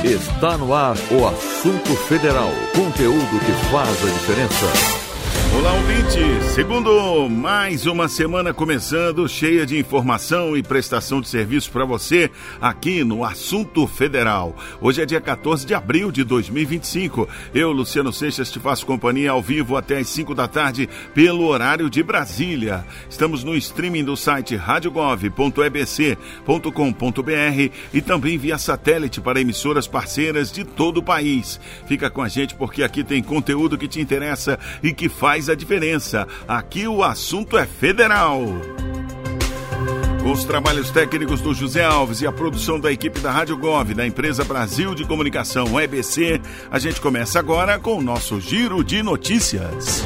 Está no ar o Assunto Federal, conteúdo que faz a diferença. Olá, ouvinte! Segundo mais uma semana começando, cheia de informação e prestação de serviço para você aqui no Assunto Federal. Hoje é dia 14 de abril de 2025. Eu, Luciano Seixas, te faço companhia ao vivo até às 5 da tarde pelo horário de Brasília. Estamos no streaming do site radiogov.ebc.com.br e também via satélite para emissoras parceiras de todo o país. Fica com a gente porque aqui tem conteúdo que te interessa e que faz a diferença. Aqui o assunto é federal. Com os trabalhos técnicos do José Alves e a produção da equipe da Rádio Gov, da empresa Brasil de Comunicação EBC, a gente começa agora com o nosso Giro de Notícias.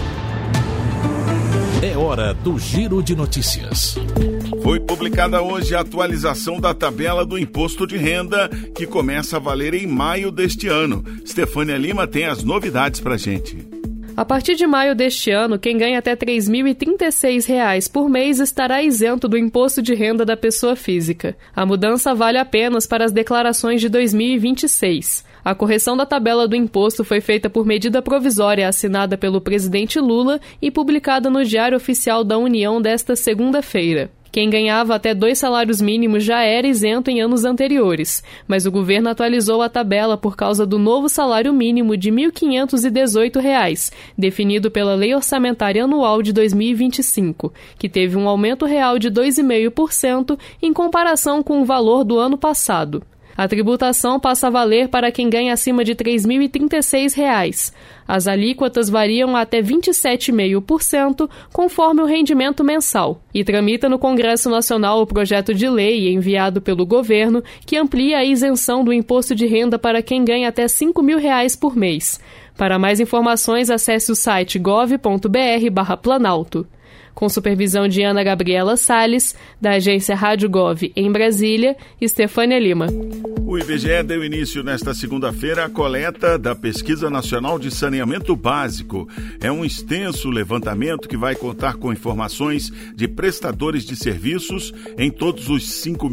É hora do Giro de Notícias. Foi publicada hoje a atualização da tabela do imposto de renda, que começa a valer em maio deste ano. Stefânia Lima tem as novidades pra gente. A partir de maio deste ano, quem ganha até R$ 3.036 por mês estará isento do imposto de renda da pessoa física. A mudança vale apenas para as declarações de 2026. A correção da tabela do imposto foi feita por medida provisória assinada pelo presidente Lula e publicada no Diário Oficial da União desta segunda-feira. Quem ganhava até 2 salários mínimos já era isento em anos anteriores, mas o governo atualizou a tabela por causa do novo salário mínimo de R$ 1.518, definido pela Lei Orçamentária Anual de 2025, que teve um aumento real de 2,5% em comparação com o valor do ano passado. A tributação passa a valer para quem ganha acima de R$ 3.036. As alíquotas variam até 27,5% conforme o rendimento mensal. E tramita no Congresso Nacional o projeto de lei enviado pelo governo que amplia a isenção do imposto de renda para quem ganha até R$ 5.000 por mês. Para mais informações, acesse o site gov.br/planalto. Com supervisão de Ana Gabriela Salles, da agência Rádio Gov em Brasília, Stefânia Lima. O IBGE deu início nesta segunda-feira à coleta da Pesquisa Nacional de Saneamento Básico. É um extenso levantamento que vai contar com informações de prestadores de serviços em todos os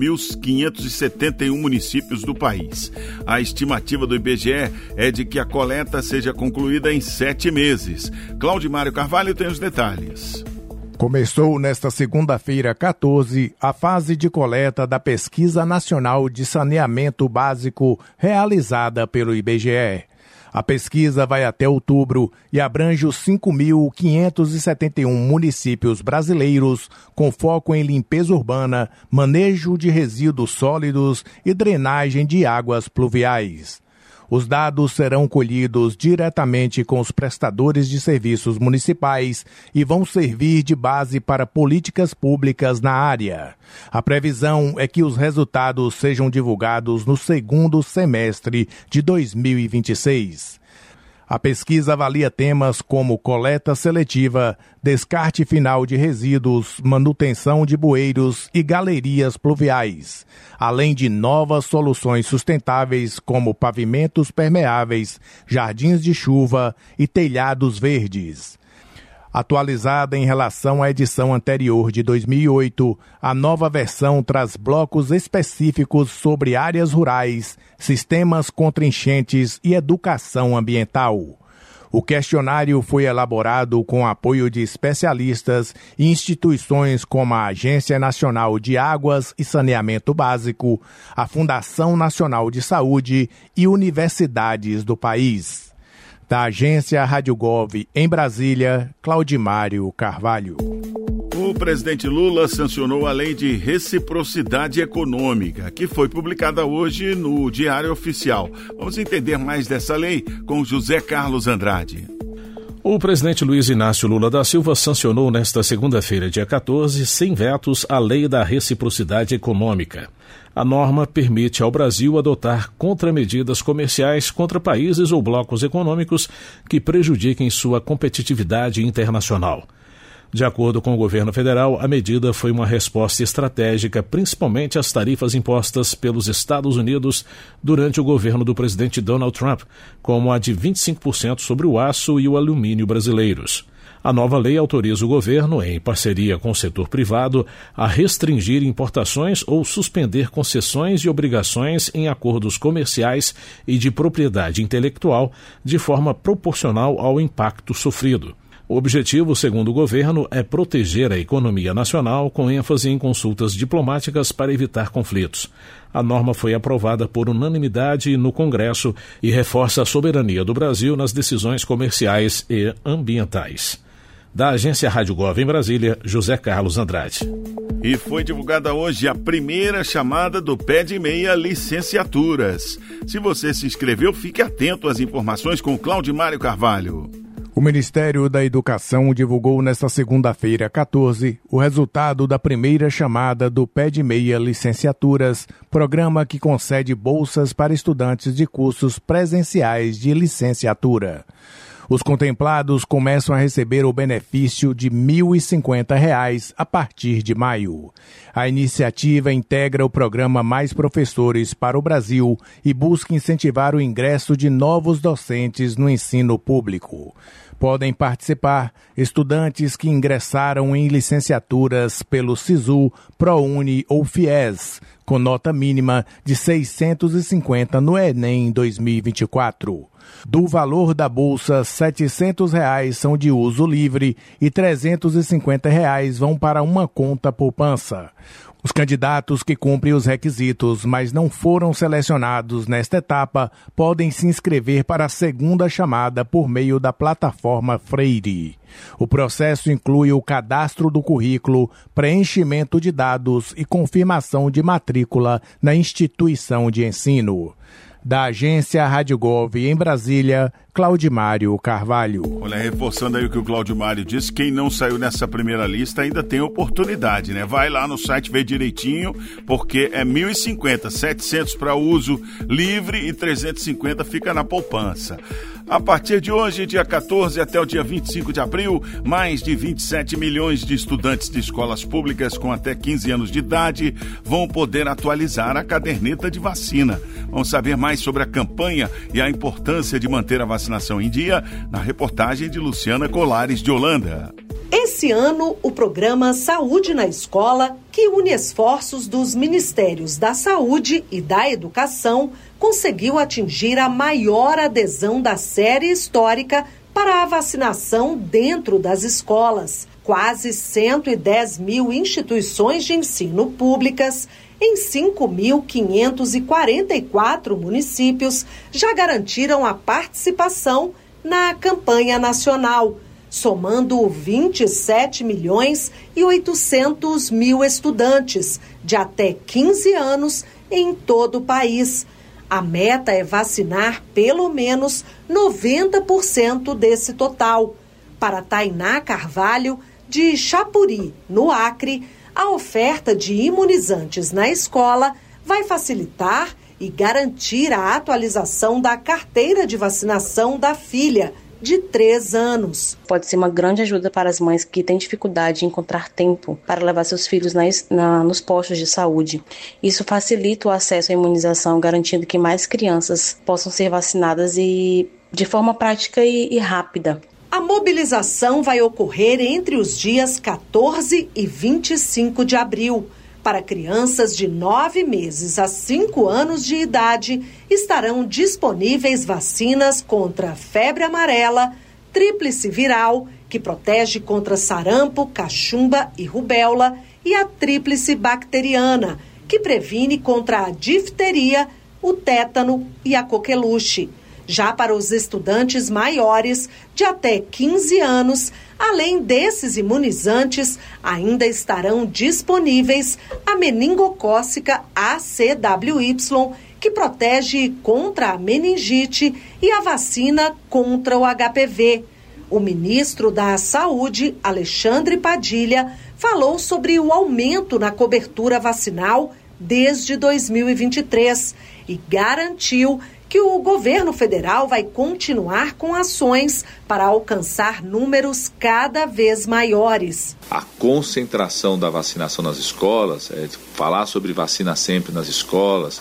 5.571 municípios do país. A estimativa do IBGE é de que a coleta seja concluída em 7 meses. Claudimário Carvalho tem os detalhes. Começou nesta segunda-feira, 14, a fase de coleta da Pesquisa Nacional de Saneamento Básico realizada pelo IBGE. A pesquisa vai até outubro e abrange os 5.571 municípios brasileiros, com foco em limpeza urbana, manejo de resíduos sólidos e drenagem de águas pluviais. Os dados serão colhidos diretamente com os prestadores de serviços municipais e vão servir de base para políticas públicas na área. A previsão é que os resultados sejam divulgados no segundo semestre de 2026. A pesquisa avalia temas como coleta seletiva, descarte final de resíduos, manutenção de bueiros e galerias pluviais, além de novas soluções sustentáveis como pavimentos permeáveis, jardins de chuva e telhados verdes. Atualizada em relação à edição anterior de 2008, a nova versão traz blocos específicos sobre áreas rurais, sistemas contra enchentes e educação ambiental. O questionário foi elaborado com apoio de especialistas e instituições como a Agência Nacional de Águas e Saneamento Básico, a Fundação Nacional de Saúde e universidades do país. Da agência Rádio Gov em Brasília, Claudimário Carvalho. O presidente Lula sancionou a Lei de Reciprocidade Econômica, que foi publicada hoje no Diário Oficial. Vamos entender mais dessa lei com José Carlos Andrade. O presidente Luiz Inácio Lula da Silva sancionou nesta segunda-feira, dia 14, sem vetos, a Lei da Reciprocidade Econômica. A norma permite ao Brasil adotar contramedidas comerciais contra países ou blocos econômicos que prejudiquem sua competitividade internacional. De acordo com o governo federal, a medida foi uma resposta estratégica, principalmente às tarifas impostas pelos Estados Unidos durante o governo do presidente Donald Trump, como a de 25% sobre o aço e o alumínio brasileiros. A nova lei autoriza o governo, em parceria com o setor privado, a restringir importações ou suspender concessões e obrigações em acordos comerciais e de propriedade intelectual de forma proporcional ao impacto sofrido. O objetivo, segundo o governo, é proteger a economia nacional com ênfase em consultas diplomáticas para evitar conflitos. A norma foi aprovada por unanimidade no Congresso e reforça a soberania do Brasil nas decisões comerciais e ambientais. Da Agência Rádio Gov em Brasília, José Carlos Andrade. E foi divulgada hoje a primeira chamada do Pede Meia Licenciaturas. Se você se inscreveu, fique atento às informações com Claudimário Carvalho. O Ministério da Educação divulgou nesta segunda-feira, 14, o resultado da primeira chamada do Pede Meia Licenciaturas, programa que concede bolsas para estudantes de cursos presenciais de licenciatura. Os contemplados começam a receber o benefício de R$ 1.050 a partir de maio. A iniciativa integra o programa Mais Professores para o Brasil e busca incentivar o ingresso de novos docentes no ensino público. Podem participar estudantes que ingressaram em licenciaturas pelo SISU, ProUni ou FIES, com nota mínima de 650 no Enem 2024. Do valor da bolsa, R$ 700 são de uso livre e R$ 350 vão para uma conta poupança. Os candidatos que cumprem os requisitos, mas não foram selecionados nesta etapa, podem se inscrever para a segunda chamada por meio da plataforma Freire. O processo inclui o cadastro do currículo, preenchimento de dados e confirmação de matrícula na instituição de ensino. Da Agência Rádio Gov em Brasília, Claudimário Carvalho. Olha, reforçando aí o que o Claudimário disse, quem não saiu nessa primeira lista ainda tem oportunidade, né? Vai lá no site ver direitinho, porque é 1.050, 700 para uso livre e 350 fica na poupança. A partir de hoje, dia 14 até o dia 25 de abril, mais de 27 milhões de estudantes de escolas públicas com até 15 anos de idade vão poder atualizar a caderneta de vacina. Vamos saber mais sobre a campanha e a importância de manter a vacinação em dia na reportagem de Luciana Colares de Holanda. Esse ano, o programa Saúde na Escola, que une esforços dos Ministérios da Saúde e da Educação, conseguiu atingir a maior adesão da série histórica para a vacinação dentro das escolas. Quase 110 mil instituições de ensino públicas em 5.544 municípios já garantiram a participação na campanha nacional, somando 27 milhões e 800 mil estudantes de até 15 anos em todo o país. A meta é vacinar pelo menos 90% desse total. Para Tainá Carvalho, de Chapuri, no Acre, a oferta de imunizantes na escola vai facilitar e garantir a atualização da carteira de vacinação da filha, de 3 anos. Pode ser uma grande ajuda para as mães que têm dificuldade em encontrar tempo para levar seus filhos nos postos de saúde. Isso facilita o acesso à imunização, garantindo que mais crianças possam ser vacinadas e de forma prática e rápida. A mobilização vai ocorrer entre os dias 14 e 25 de abril. Para crianças de 9 meses a 5 anos de idade, estarão disponíveis vacinas contra febre amarela, tríplice viral, que protege contra sarampo, cachumba e rubéola, e a tríplice bacteriana, que previne contra a difteria, o tétano e a coqueluche. Já para os estudantes maiores, de até 15 anos, além desses imunizantes, ainda estarão disponíveis a meningocócica ACWY, que protege contra a meningite, e a vacina contra o HPV. O ministro da Saúde, Alexandre Padilha, falou sobre o aumento na cobertura vacinal desde 2023 e garantiu que o governo federal vai continuar com ações para alcançar números cada vez maiores. A concentração da vacinação nas escolas, falar sobre vacina sempre nas escolas,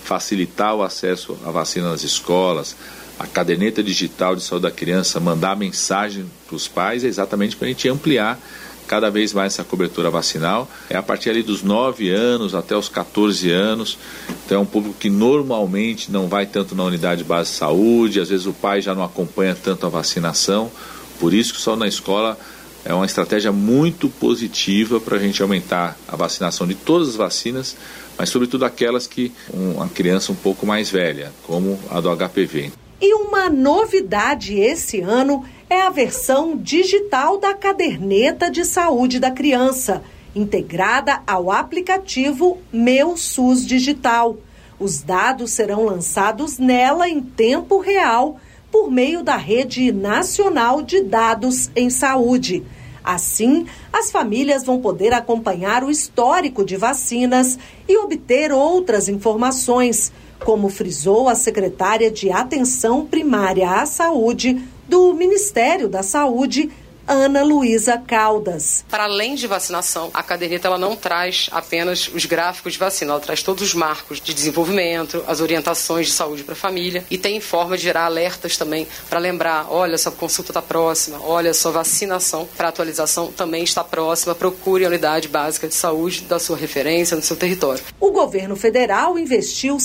facilitar o acesso à vacina nas escolas, a caderneta digital de saúde da criança, mandar mensagem para os pais, é exatamente para a gente ampliar cada vez mais essa cobertura vacinal. É a partir ali dos 9 anos até os 14 anos. Então é um público que normalmente não vai tanto na unidade de base de saúde, às vezes o pai já não acompanha tanto a vacinação. Por isso que Saúde na Escola é uma estratégia muito positiva para a gente aumentar a vacinação de todas as vacinas, mas sobretudo aquelas que uma criança um pouco mais velha, como a do HPV. E uma novidade esse ano é a versão digital da caderneta de saúde da criança, integrada ao aplicativo Meu SUS Digital. Os dados serão lançados nela em tempo real por meio da Rede Nacional de Dados em Saúde. Assim, as famílias vão poder acompanhar o histórico de vacinas e obter outras informações, como frisou a secretária de Atenção Primária à Saúde do Ministério da Saúde, Ana Luísa Caldas. Para além de vacinação, a caderneta ela não traz apenas os gráficos de vacina, ela traz todos os marcos de desenvolvimento, as orientações de saúde para a família e tem forma de gerar alertas também para lembrar, olha, sua consulta está próxima, olha, sua vacinação para atualização também está próxima, procure a unidade básica de saúde da sua referência no seu território. O governo federal investiu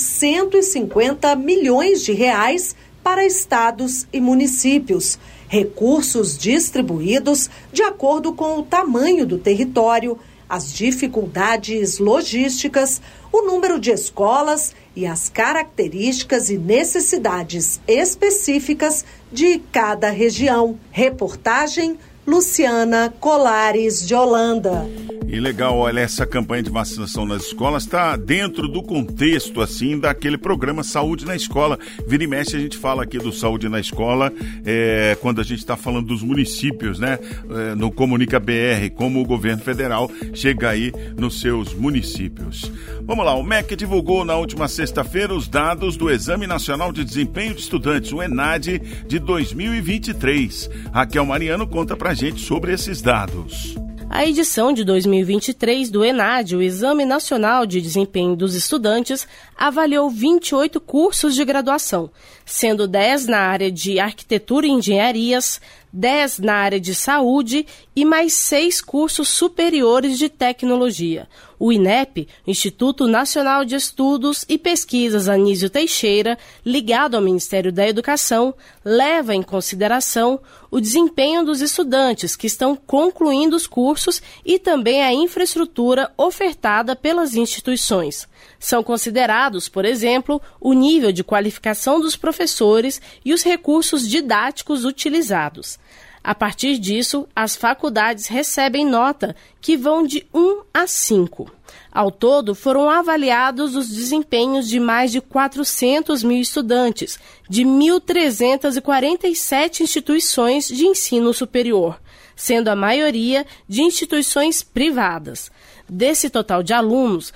150 milhões de reais para estados e municípios. Recursos distribuídos de acordo com o tamanho do território, as dificuldades logísticas, o número de escolas e as características e necessidades específicas de cada região. Reportagem Luciana Colares de Holanda. E legal, olha, essa campanha de vacinação nas escolas está dentro do contexto, assim, daquele programa Saúde na Escola. Vira e mexe a gente fala aqui do Saúde na Escola, quando a gente está falando dos municípios, né? No Comunica BR, como o governo federal chega aí nos seus municípios. Vamos lá, o MEC divulgou na última sexta-feira os dados do Exame Nacional de Desempenho de Estudantes, o ENAD, de 2023. Raquel Mariano conta pra gente sobre esses dados. A edição de 2023 do ENAD, o Exame Nacional de Desempenho dos Estudantes, avaliou 28 cursos de graduação, sendo 10 na área de Arquitetura e Engenharias, 10 na área de Saúde e mais 6 cursos superiores de Tecnologia. O INEP, Instituto Nacional de Estudos e Pesquisas Anísio Teixeira, ligado ao Ministério da Educação, leva em consideração o desempenho dos estudantes que estão concluindo os cursos e também a infraestrutura ofertada pelas instituições. São considerados, por exemplo, o nível de qualificação dos professores e os recursos didáticos utilizados. A partir disso, as faculdades recebem nota que vão de 1 a 5. Ao todo, foram avaliados os desempenhos de mais de 400 mil estudantes, de 1.347 instituições de ensino superior, sendo a maioria de instituições privadas. Desse total de alunos,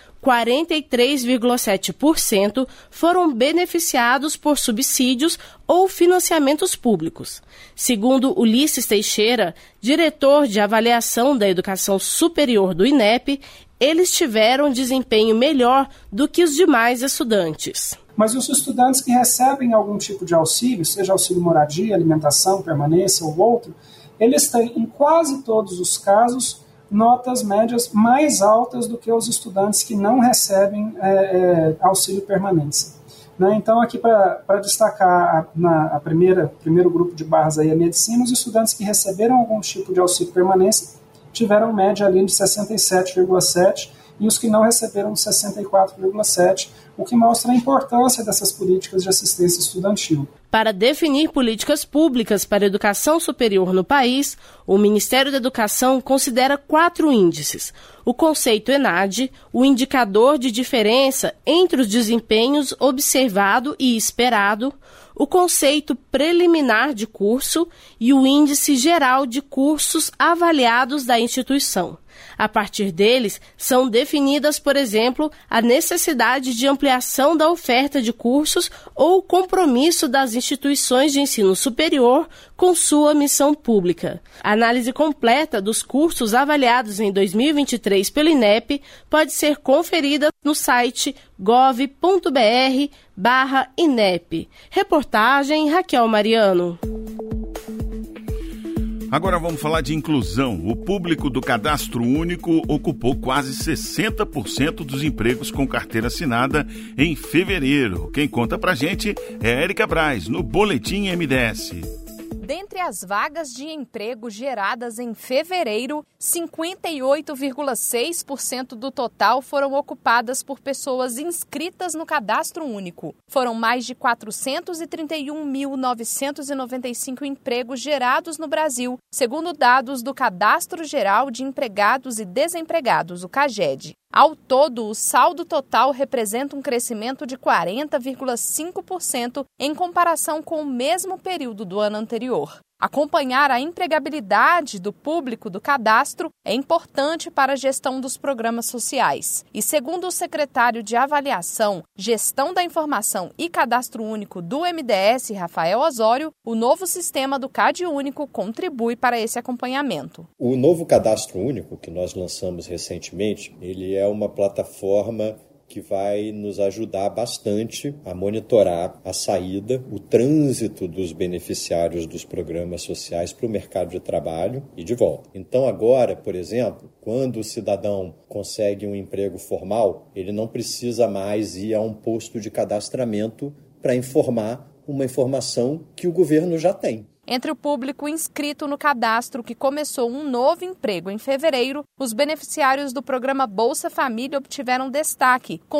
43,7% foram beneficiados por subsídios ou financiamentos públicos. Segundo Ulisses Teixeira, diretor de avaliação da educação superior do INEP, eles tiveram desempenho melhor do que os demais estudantes. Mas os estudantes que recebem algum tipo de auxílio, seja auxílio moradia, alimentação, permanência ou outro, eles têm, em quase todos os casos, notas médias mais altas do que os estudantes que não recebem auxílio permanência. Né? Então, aqui para destacar primeiro grupo de barras aí, a medicina, os estudantes que receberam algum tipo de auxílio permanência tiveram média ali de 67,7 e os que não receberam 64,7, o que mostra a importância dessas políticas de assistência estudantil. Para definir políticas públicas para a educação superior no país, o Ministério da Educação considera 4 índices: o conceito ENAD, o indicador de diferença entre os desempenhos observado e esperado, o conceito preliminar de curso e o índice geral de cursos avaliados da instituição. A partir deles, são definidas, por exemplo, a necessidade de ampliação da oferta de cursos ou o compromisso das instituições de ensino superior com sua missão pública. A análise completa dos cursos avaliados em 2023 pelo INEP pode ser conferida no site gov.br/INEP. Reportagem Raquel Mariano. Agora vamos falar de inclusão. O público do Cadastro Único ocupou quase 60% dos empregos com carteira assinada em fevereiro. Quem conta pra gente é Érica Braz, no Boletim MDS. Dentre as vagas de emprego geradas em fevereiro, 58,6% do total foram ocupadas por pessoas inscritas no Cadastro Único. Foram mais de 431.995 empregos gerados no Brasil, segundo dados do Cadastro Geral de Empregados e Desempregados, o CAGED. Ao todo, o saldo total representa um crescimento de 40,5% em comparação com o mesmo período do ano anterior. Acompanhar a empregabilidade do público do cadastro é importante para a gestão dos programas sociais. E segundo o secretário de Avaliação, Gestão da Informação e Cadastro Único do MDS, Rafael Osório, o novo sistema do CadÚnico contribui para esse acompanhamento. O novo Cadastro Único, que nós lançamos recentemente, ele é uma plataforma que vai nos ajudar bastante a monitorar a saída, o trânsito dos beneficiários dos programas sociais para o mercado de trabalho e de volta. Então agora, por exemplo, quando o cidadão consegue um emprego formal, ele não precisa mais ir a um posto de cadastramento para informar uma informação que o governo já tem. Entre o público inscrito no cadastro que começou um novo emprego em fevereiro, os beneficiários do programa Bolsa Família obtiveram destaque, com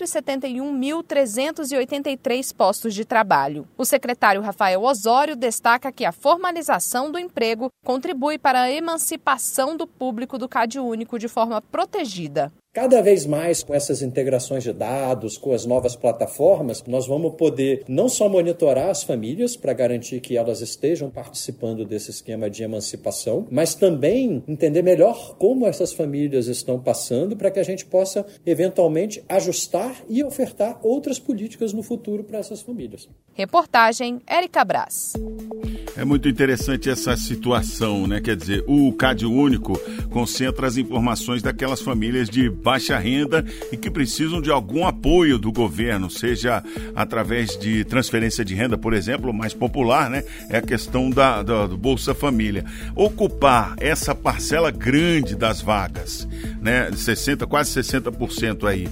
171.383 postos de trabalho. O secretário Rafael Osório destaca que a formalização do emprego contribui para a emancipação do público do CadÚnico de forma protegida. Cada vez mais, com essas integrações de dados, com as novas plataformas, nós vamos poder não só monitorar as famílias para garantir que elas estejam participando desse esquema de emancipação, mas também entender melhor como essas famílias estão passando para que a gente possa, eventualmente, ajustar e ofertar outras políticas no futuro para essas famílias. Reportagem Érica Braz. É muito interessante essa situação, né? Quer dizer, o CadÚnico concentra as informações daquelas famílias de baixa renda e que precisam de algum apoio do governo, seja através de transferência de renda, por exemplo, mais popular, né? É a questão do Bolsa Família. Ocupar essa parcela grande das vagas, né? Quase 60% aí,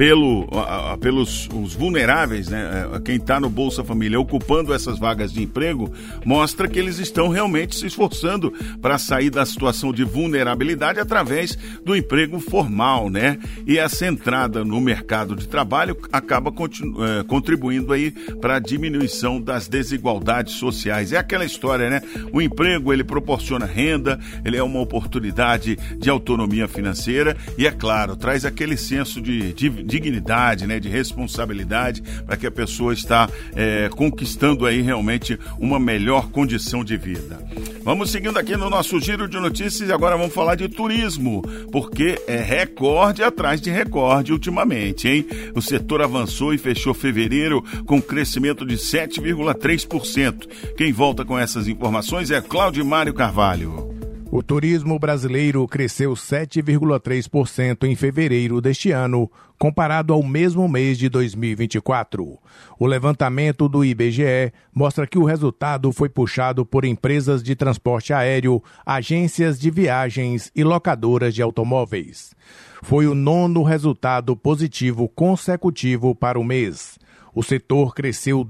pelos os vulneráveis, né? Quem está no Bolsa Família ocupando essas vagas de emprego, mostra que eles estão realmente se esforçando para sair da situação de vulnerabilidade através do emprego formal, né? E essa entrada no mercado de trabalho acaba contribuindo aí para a diminuição das desigualdades sociais. É aquela história, né? O emprego, ele proporciona renda, ele é uma oportunidade de autonomia financeira e, é claro, traz aquele senso de dignidade, né? De responsabilidade para que a pessoa está conquistando aí realmente uma melhor condição de vida. Vamos seguindo aqui no nosso giro de notícias e agora vamos falar de turismo, porque é recorde atrás de recorde ultimamente, hein? O setor avançou e fechou fevereiro com crescimento de 7,3%. Quem volta com essas informações é Claudimário Carvalho. O turismo brasileiro cresceu 7,3% em fevereiro deste ano, comparado ao mesmo mês de 2024. O levantamento do IBGE mostra que o resultado foi puxado por empresas de transporte aéreo, agências de viagens e locadoras de automóveis. Foi o 9º resultado positivo consecutivo para o mês. O setor cresceu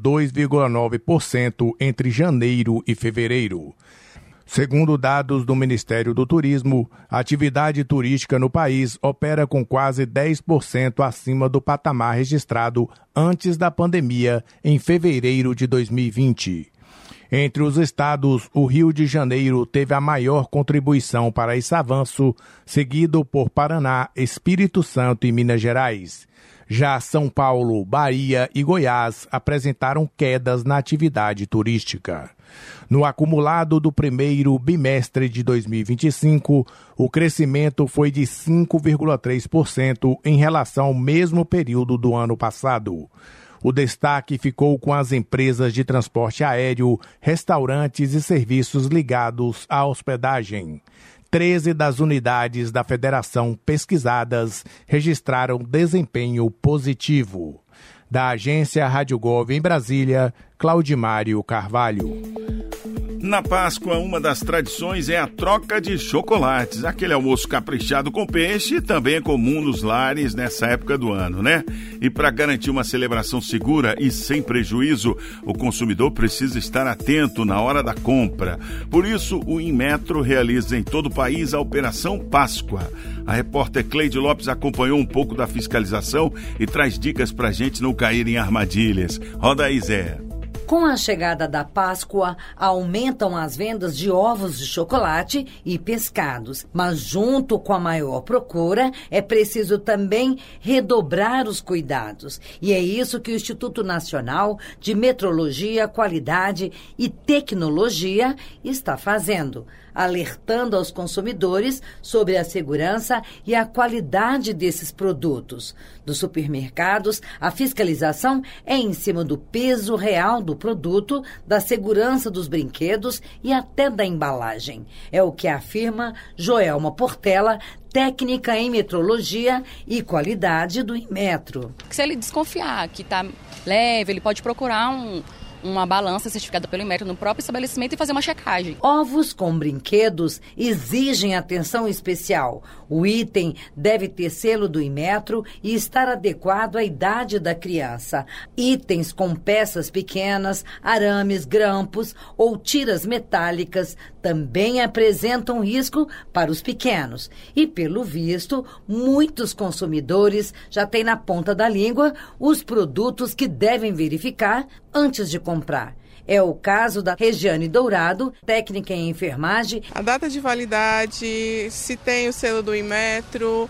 2,9% entre janeiro e fevereiro. Segundo dados do Ministério do Turismo, a atividade turística no país opera com quase 10% acima do patamar registrado antes da pandemia, em fevereiro de 2020. Entre os estados, o Rio de Janeiro teve a maior contribuição para esse avanço, seguido por Paraná, Espírito Santo e Minas Gerais. Já São Paulo, Bahia e Goiás apresentaram quedas na atividade turística. No acumulado do primeiro bimestre de 2025, o crescimento foi de 5,3% em relação ao mesmo período do ano passado. O destaque ficou com as empresas de transporte aéreo, restaurantes e serviços ligados à hospedagem. 13 das unidades da federação pesquisadas registraram desempenho positivo. Da agência Rádio Gov em Brasília, Claudimário Carvalho. Na Páscoa, uma das tradições é a troca de chocolates. Aquele almoço caprichado com peixe também é comum nos lares nessa época do ano, né? E para garantir uma celebração segura e sem prejuízo, o consumidor precisa estar atento na hora da compra. Por isso, o Inmetro realiza em todo o país a Operação Páscoa. A repórter Cleide Lopes acompanhou um pouco da fiscalização e traz dicas para a gente não cair em armadilhas. Roda aí, Zé. Com a chegada da Páscoa, aumentam as vendas de ovos de chocolate e pescados. Mas junto com a maior procura, é preciso também redobrar os cuidados. E é isso que o Instituto Nacional de Metrologia, Qualidade e Tecnologia está fazendo, alertando aos consumidores sobre a segurança e a qualidade desses produtos. Dos supermercados, a fiscalização é em cima do peso real do produto, da segurança dos brinquedos e até da embalagem. É o que afirma Joelma Portela, técnica em metrologia e qualidade do Inmetro. Se ele desconfiar que está leve, ele pode procurar uma balança certificada pelo Inmetro no próprio estabelecimento e fazer uma checagem. Ovos com brinquedos exigem atenção especial. O item deve ter selo do Inmetro e estar adequado à idade da criança. Itens com peças pequenas, arames, grampos ou tiras metálicas também apresentam risco para os pequenos. E, pelo visto, muitos consumidores já têm na ponta da língua os produtos que devem verificar antes de comprar. É o caso da Regiane Dourado, técnica em enfermagem. A data de validade, se tem o selo do Inmetro,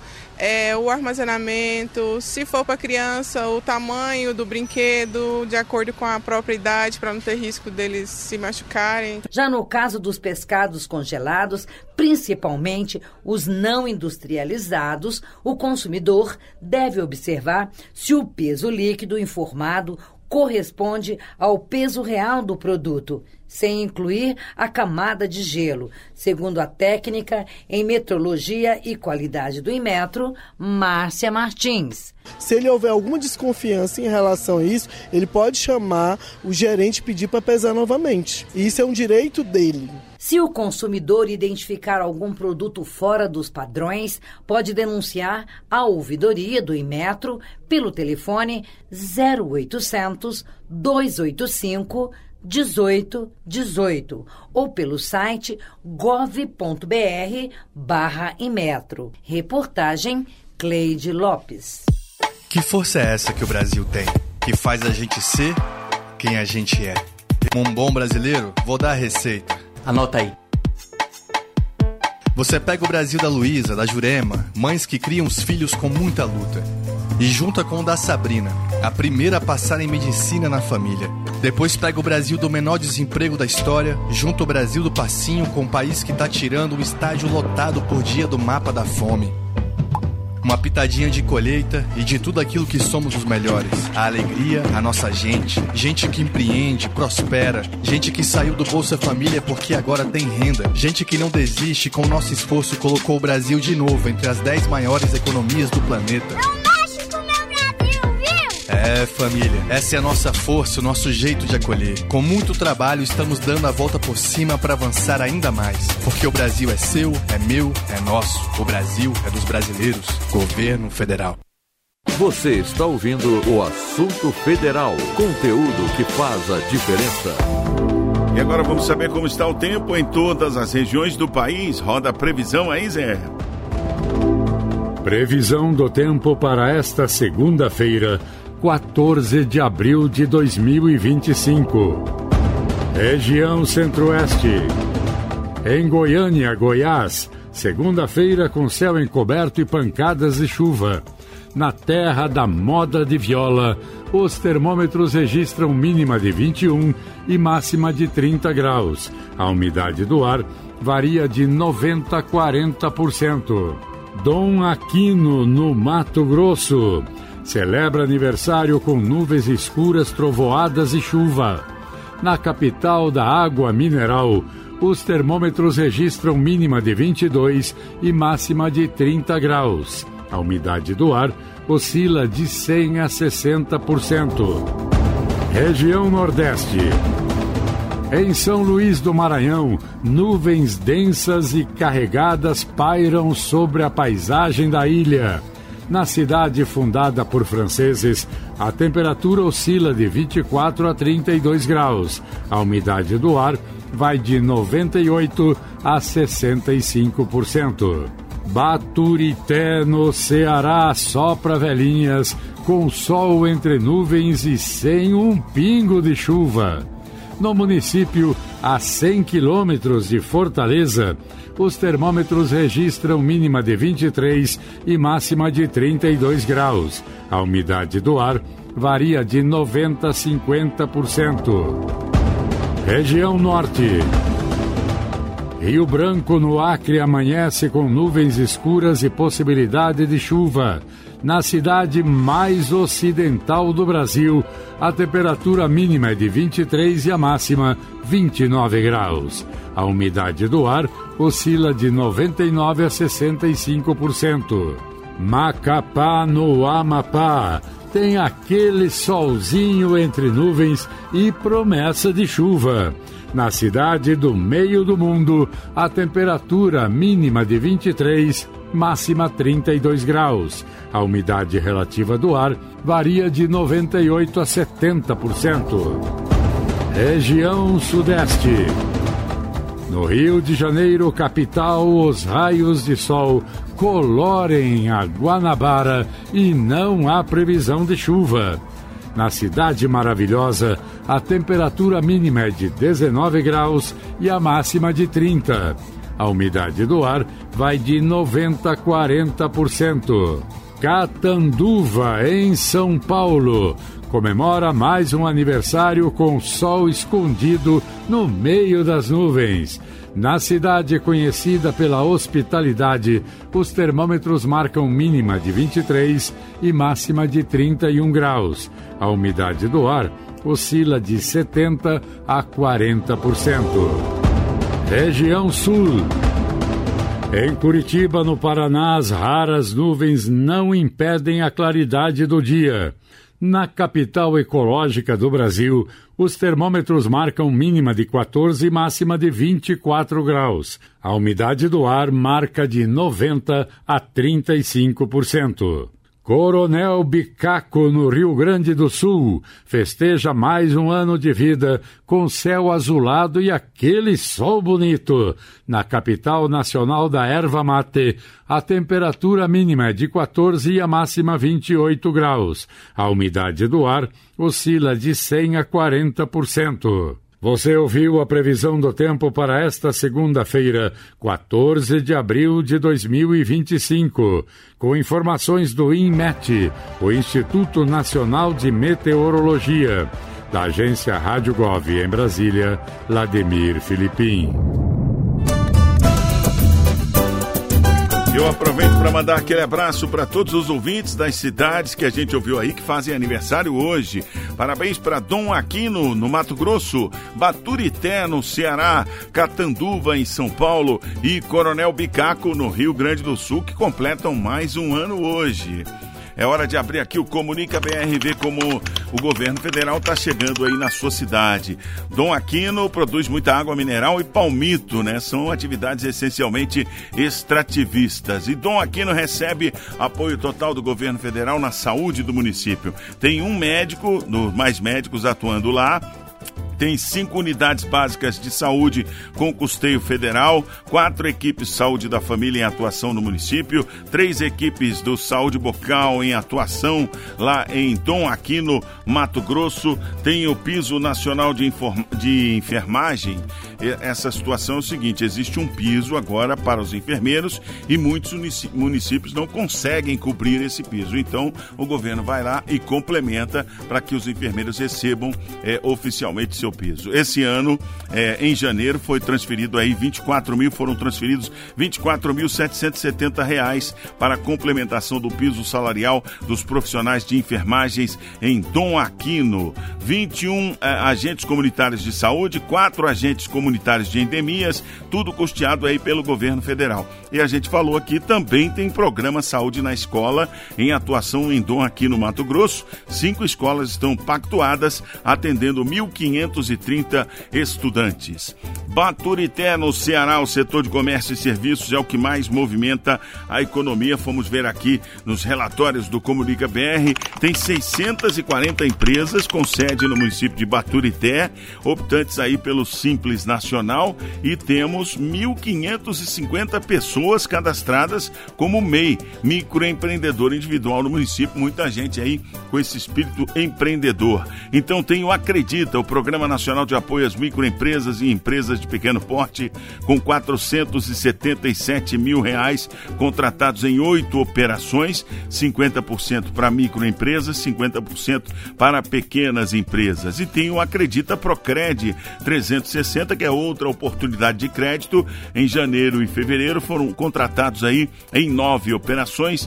o armazenamento, se for para criança, o tamanho do brinquedo, de acordo com a própria idade, para não ter risco deles se machucarem. Já no caso dos pescados congelados, principalmente os não industrializados, o consumidor deve observar se o peso líquido informado corresponde ao peso real do produto, sem incluir a camada de gelo, segundo a técnica em metrologia e qualidade do Inmetro, Márcia Martins. Se ele houver alguma desconfiança em relação a isso, ele pode chamar o gerente e pedir para pesar novamente. E isso é um direito dele. Se o consumidor identificar algum produto fora dos padrões, pode denunciar a ouvidoria do Inmetro pelo telefone 0800 285 1818 ou pelo site gov.br/Inmetro. Reportagem Cleide Lopes. Que força é essa que o Brasil tem, que faz a gente ser quem a gente é? Um bom brasileiro, vou dar a receita. Anota aí. Você pega o Brasil da Luísa, da Jurema, mães que criam os filhos com muita luta, e junta com o da Sabrina, a primeira a passar em medicina na família. Depois pega o Brasil do menor desemprego da história, junta o Brasil do passinho com o país que tá tirando o estádio lotado por dia do mapa da fome. Uma pitadinha de colheita e de tudo aquilo que somos os melhores. A alegria, a nossa gente. Gente que empreende, prospera. Gente que saiu do Bolsa Família porque agora tem renda. Gente que não desiste, com o nosso esforço colocou o Brasil de novo entre as 10 maiores economias do planeta. Não mexe com o meu Brasil, viu? É, família, essa é a nossa força, o nosso jeito de acolher. Com muito trabalho, estamos dando a volta por cima para avançar ainda mais. Porque o Brasil é seu, é meu, é nosso. O Brasil é dos brasileiros. Governo Federal. Você está ouvindo o Assunto Federal, conteúdo que faz a diferença. E agora vamos saber como está o tempo em todas as regiões do país. Roda a previsão aí, Zé. Previsão do tempo para esta segunda-feira, 14 de abril de 2025. Região Centro-Oeste. Em Goiânia, Goiás, segunda-feira com céu encoberto e pancadas de chuva. na terra da moda de viola, os termômetros registram mínima de 21 e máxima de 30 graus. A umidade do ar varia de 90% a 40%. Dom Aquino, no Mato Grosso, celebra aniversário com nuvens escuras, trovoadas e chuva. Na capital da água mineral, os termômetros registram mínima de 22 e máxima de 30 graus. A umidade do ar oscila de 100% a 60%. Região Nordeste. Em São Luís do Maranhão, nuvens densas e carregadas pairam sobre a paisagem da ilha. Na cidade fundada por franceses, a temperatura oscila de 24 a 32 graus. A umidade do ar vai de 98% a 65%. Baturité, no Ceará, sopra velhinhas, com sol entre nuvens e sem um pingo de chuva. No município, a 100 quilômetros de Fortaleza, os termômetros registram mínima de 23 e máxima de 32 graus. A umidade do ar varia de 90% a 50%. Região Norte. Rio Branco, no Acre, amanhece com nuvens escuras e possibilidade de chuva. Na cidade mais ocidental do Brasil, a temperatura mínima é de 23 e a máxima 29 graus. A umidade do ar oscila de 99% a 65%. Macapá, no Amapá, tem aquele solzinho entre nuvens e promessa de chuva. Na cidade do meio do mundo, a temperatura mínima de 23, máxima 32 graus. A umidade relativa do ar varia de 98% a 70%. Região Sudeste. No Rio de Janeiro, capital, os raios de sol colorem a Guanabara e não há previsão de chuva. Na Cidade Maravilhosa, a temperatura mínima é de 19 graus e a máxima de 30. A umidade do ar vai de 90% a 40%. Catanduva, em São Paulo, comemora mais um aniversário com sol escondido no meio das nuvens. Na cidade conhecida pela hospitalidade, os termômetros marcam mínima de 23 e máxima de 31 graus. A umidade do ar oscila de 70% a 40%. Região Sul. Em Curitiba, no Paraná, as raras nuvens não impedem a claridade do dia. Na capital ecológica do Brasil, os termômetros marcam mínima de 14 e máxima de 24 graus. A umidade do ar marca de 90% a 35%. Coronel Bicaco, no Rio Grande do Sul, festeja mais um ano de vida com céu azulado e aquele sol bonito. Na capital nacional da erva mate, a temperatura mínima é de 14 e a máxima 28 graus. A umidade do ar oscila de 100% a 40%. Você ouviu a previsão do tempo para esta segunda-feira, 14 de abril de 2025, com informações do INMET, o Instituto Nacional de Meteorologia, da agência Rádio Gov em Brasília, Lademir Filipim. Eu aproveito para mandar aquele abraço para todos os ouvintes das cidades que a gente ouviu aí que fazem aniversário hoje. Parabéns para Dom Aquino, no Mato Grosso, Baturité, no Ceará, Catanduva, em São Paulo e Coronel Bicaco, no Rio Grande do Sul, que completam mais um ano hoje. É hora de abrir aqui o Comunica BR, ver como o governo federal está chegando aí na sua cidade. Dom Aquino produz muita água mineral e palmito, né? São atividades essencialmente extrativistas. E Dom Aquino recebe apoio total do governo federal na saúde do município. Tem um médico, mais médicos atuando lá. Tem 5 unidades básicas de saúde com custeio federal, 4 equipes de saúde da família em atuação no município, 3 equipes do saúde bucal em atuação lá em Dom Aquino, Mato Grosso. Tem o piso nacional de enfermagem essa situação é o seguinte: existe um piso agora para os enfermeiros e muitos municípios não conseguem cobrir esse piso. Então, o governo vai lá e complementa para que os enfermeiros recebam oficialmente seu piso. Esse ano, em janeiro, foram transferidos R$24.770 para a complementação do piso salarial dos profissionais de enfermagens em Dom Aquino. 21 agentes comunitários de saúde, 4 agentes comunitários de endemias, tudo custeado aí pelo governo federal. E a gente falou aqui, também tem programa Saúde na Escola em atuação em Dom Aquino, Mato Grosso. 5 escolas estão pactuadas, atendendo 1.530 estudantes. Baturité, no Ceará, o setor de comércio e serviços é o que mais movimenta a economia. Fomos ver aqui nos relatórios do Comunica BR, tem 640 empresas com sede no município de Baturité, optantes aí pelo Simples Nacional, e temos 1.550 pessoas cadastradas como MEI, microempreendedor individual no município. Muita gente aí com esse espírito empreendedor. Então tem o Acredita, o Programa Nacional de Apoio às Microempresas e Empresas de Pequeno Porte, com R$477 mil contratados em 8 operações, 50% para microempresas, 50% para pequenas empresas. E tem o Acredita Procred 360, que é outra oportunidade de crédito. Em janeiro e fevereiro foram contratados aí em 9 operações,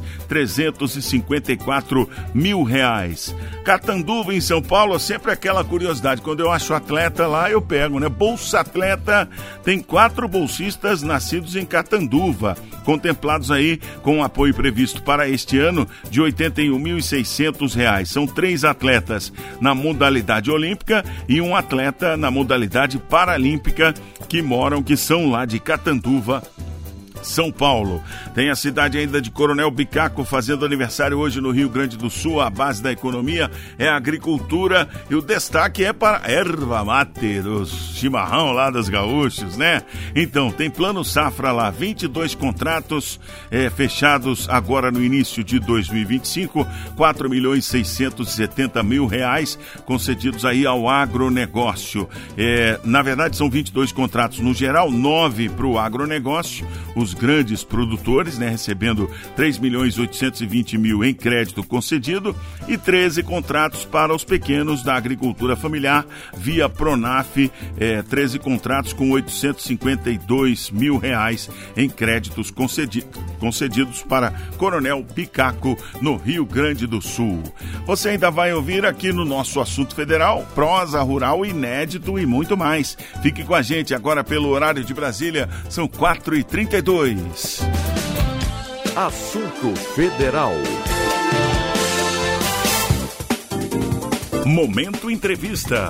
R$354 mil. Catanduva, em São Paulo, sempre aquela curiosidade. Quando eu acho atleta lá, eu pego, né? Bolsa Atleta tem 4 bolsistas nascidos em Catanduva, contemplados aí com o apoio previsto para este ano de R$81.600. São 3 atletas na modalidade olímpica e um atleta na modalidade paralímpica que são lá de Catanduva, São Paulo. Tem a cidade ainda de Coronel Bicaco fazendo aniversário hoje no Rio Grande do Sul. A base da economia é a agricultura e o destaque é para a erva mate, dos chimarrão lá dos gaúchos, né? Então, tem Plano Safra lá, 22 contratos fechados agora no início de 2025, R$4.670.000 concedidos aí ao agronegócio. Na verdade, são 22 contratos no geral, 9 para o agronegócio, os grandes produtores, né, recebendo R$3.820.000 em crédito concedido, e 13 contratos para os pequenos da agricultura familiar via Pronaf, 13 contratos com R$852.000 em créditos concedidos para Coronel Bicaco, no Rio Grande do Sul. Você ainda vai ouvir aqui no nosso Assunto Federal, prosa rural, inédito e muito mais. Fique com a gente agora pelo horário de Brasília, são 4h32. Assunto Federal. Momento Entrevista.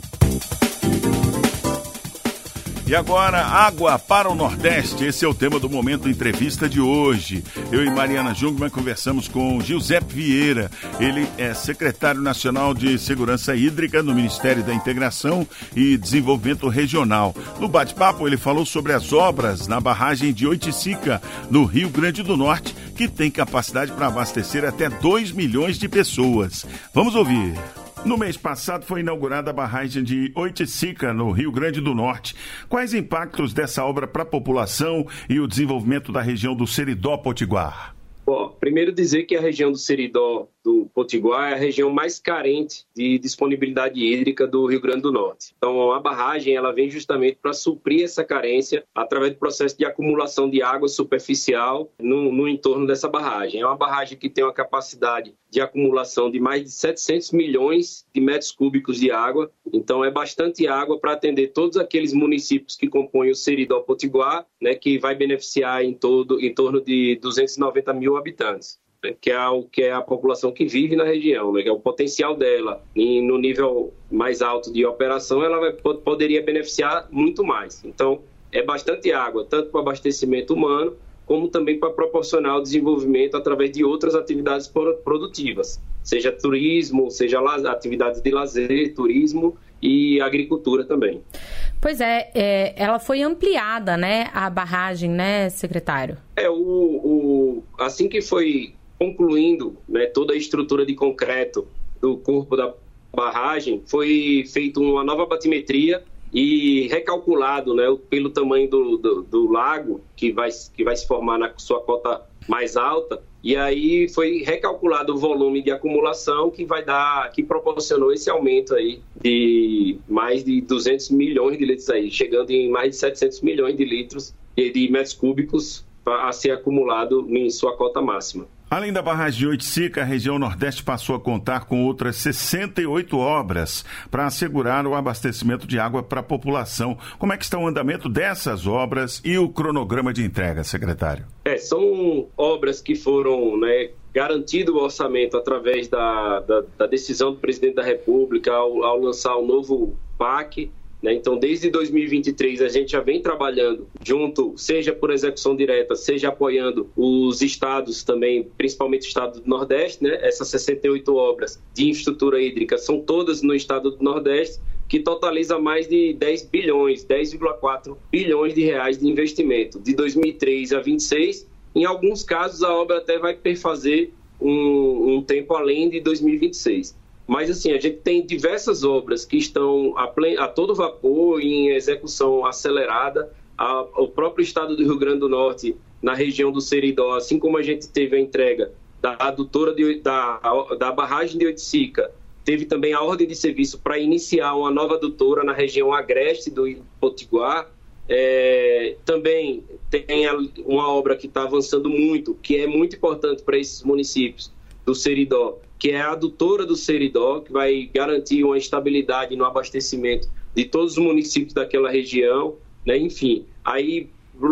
E agora, água para o Nordeste. Esse é o tema do Momento Entrevista de hoje. Eu e Mariana Jungmann conversamos com Giuseppe Vieira. Ele é secretário nacional de Segurança Hídrica no Ministério da Integração e Desenvolvimento Regional. No bate-papo, ele falou sobre as obras na barragem de Oiticica, no Rio Grande do Norte, que tem capacidade para abastecer até 2 milhões de pessoas. Vamos ouvir. No mês passado foi inaugurada a barragem de Oiticica, no Rio Grande do Norte. Quais impactos dessa obra para a população e o desenvolvimento da região do Seridó Potiguar? Bom, primeiro dizer que a região do Seridó do Potiguar é a região mais carente de disponibilidade hídrica do Rio Grande do Norte. Então, a barragem ela vem justamente para suprir essa carência através do processo de acumulação de água superficial no entorno dessa barragem. É uma barragem que tem uma capacidade de acumulação de mais de 700 milhões de metros cúbicos de água. Então, é bastante água para atender todos aqueles municípios que compõem o Seridó Potiguar, né, que vai beneficiar em torno de 290 mil habitantes. Que é a população que vive na região, né, que é o potencial dela. E no nível mais alto de operação, ela poderia beneficiar muito mais. Então, é bastante água, tanto para o abastecimento humano, como também para proporcionar o desenvolvimento através de outras atividades produtivas, seja turismo, seja atividades de lazer, turismo e agricultura também. Pois é, ela foi ampliada, né, a barragem, né, secretário? Assim que foi concluindo, né, toda a estrutura de concreto do corpo da barragem, foi feita uma nova batimetria e recalculado, né, pelo tamanho do lago, que vai se formar na sua cota mais alta, e aí foi recalculado o volume de acumulação que proporcionou esse aumento aí de mais de 200 milhões de litros aí, chegando em mais de 700 milhões de litros de metros cúbicos a ser acumulado em sua cota máxima. Além da barragem de Oiticica, a região Nordeste passou a contar com outras 68 obras para assegurar o abastecimento de água para a população. Como é que está o andamento dessas obras e o cronograma de entrega, secretário? São obras que foram, garantido o orçamento através da decisão do presidente da República ao lançar o novo PAC. Então, desde 2023, a gente já vem trabalhando junto, seja por execução direta, seja apoiando os estados também, principalmente o estado do Nordeste, Essas 68 obras de infraestrutura hídrica são todas no estado do Nordeste, que totaliza mais de 10,4 bilhões de reais de investimento. De 2003 a 26, em alguns casos a obra até vai perfazer um tempo além de 2026. Mas, assim, a gente tem diversas obras que estão a todo vapor em execução acelerada. O próprio estado do Rio Grande do Norte, na região do Seridó, assim como a gente teve a entrega da adutora da barragem de Oiticica, teve também a ordem de serviço para iniciar uma nova adutora na região agreste do Potiguar. Também tem uma obra que está avançando muito, que é muito importante para esses municípios do Seridó, que é a adutora do Seridó, que vai garantir uma estabilidade no abastecimento de todos os municípios daquela região, Enfim, aí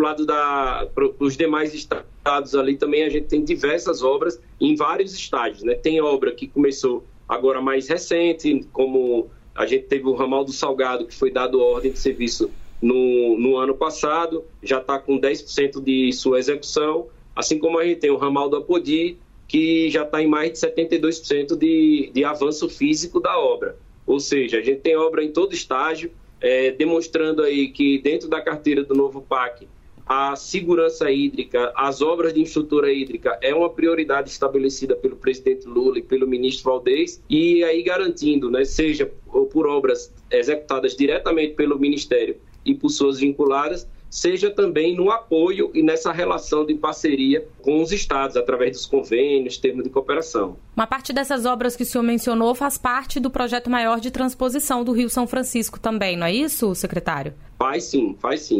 os demais estados ali também a gente tem diversas obras em vários estágios, Tem obra que começou agora mais recente, como a gente teve o ramal do Salgado, que foi dado ordem de serviço no ano passado, já está com 10% de sua execução, assim como a gente tem o ramal do Apodi, que já está em mais de 72% de avanço físico da obra. Ou seja, a gente tem obra em todo estágio, demonstrando aí que dentro da carteira do novo PAC, a segurança hídrica, as obras de infraestrutura hídrica é uma prioridade estabelecida pelo presidente Lula e pelo ministro Valdez, e aí garantindo, seja por obras executadas diretamente pelo Ministério e por suas vinculadas, seja também no apoio e nessa relação de parceria com os estados, através dos convênios, termos de cooperação. Uma parte dessas obras que o senhor mencionou faz parte do projeto maior de transposição do Rio São Francisco também, não é isso, secretário? Faz sim.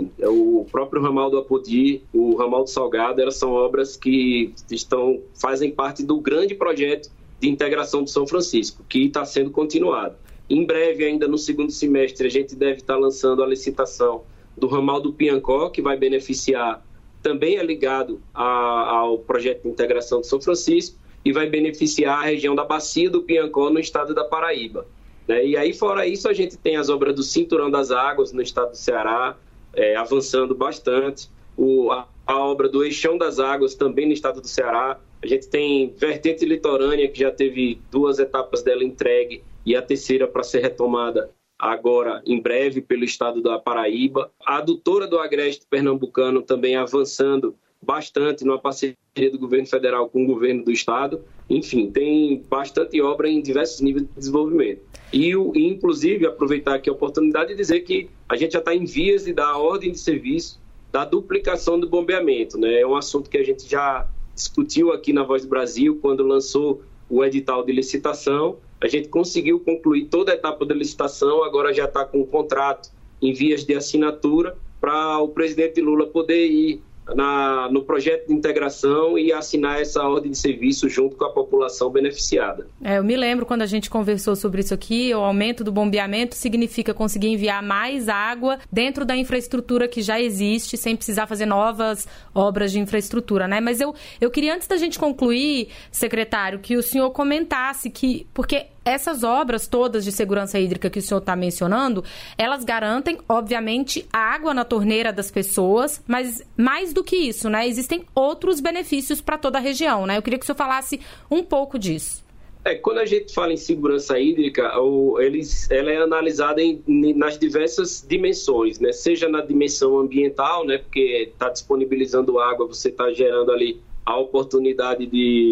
O próprio ramal do Apodi, o ramal do Salgado, elas são obras que fazem parte do grande projeto de integração do São Francisco, que está sendo continuado. Em breve, ainda no segundo semestre, a gente deve estar lançando a licitação do ramal do Piancó, que vai beneficiar, também é ligado ao projeto de integração de São Francisco, e vai beneficiar a região da Bacia do Piancó, no estado da Paraíba. E aí, fora isso, a gente tem as obras do Cinturão das Águas, no estado do Ceará, avançando bastante. A obra do Eixão das Águas, também no estado do Ceará. A gente tem Vertente Litorânea, que já teve 2 etapas dela entregue, e a terceira para ser retomada agora, em breve, pelo estado da Paraíba. A adutora do Agreste Pernambucano também avançando bastante numa parceria do governo federal com o governo do estado. Enfim, tem bastante obra em diversos níveis de desenvolvimento. E inclusive, aproveitar aqui a oportunidade de dizer que a gente já está em vias de dar a ordem de serviço da duplicação do bombeamento. É um assunto que a gente já discutiu aqui na Voz do Brasil, quando lançou o edital de licitação. A gente conseguiu concluir toda a etapa da licitação, agora já está com o contrato em vias de assinatura para o presidente Lula poder ir no projeto de integração e assinar essa ordem de serviço junto com a população beneficiada. Eu me lembro quando a gente conversou sobre isso aqui, o aumento do bombeamento significa conseguir enviar mais água dentro da infraestrutura que já existe, sem precisar fazer novas obras de infraestrutura, Mas eu queria, antes da gente concluir, secretário, que o senhor comentasse que, porque essas obras todas de segurança hídrica que o senhor está mencionando, elas garantem, obviamente, a água na torneira das pessoas, mas mais do que isso, existem outros benefícios para toda a região, Eu queria que o senhor falasse um pouco disso. Quando a gente fala em segurança hídrica, ela é analisada nas diversas dimensões, Seja na dimensão ambiental, porque está disponibilizando água, você está gerando ali a oportunidade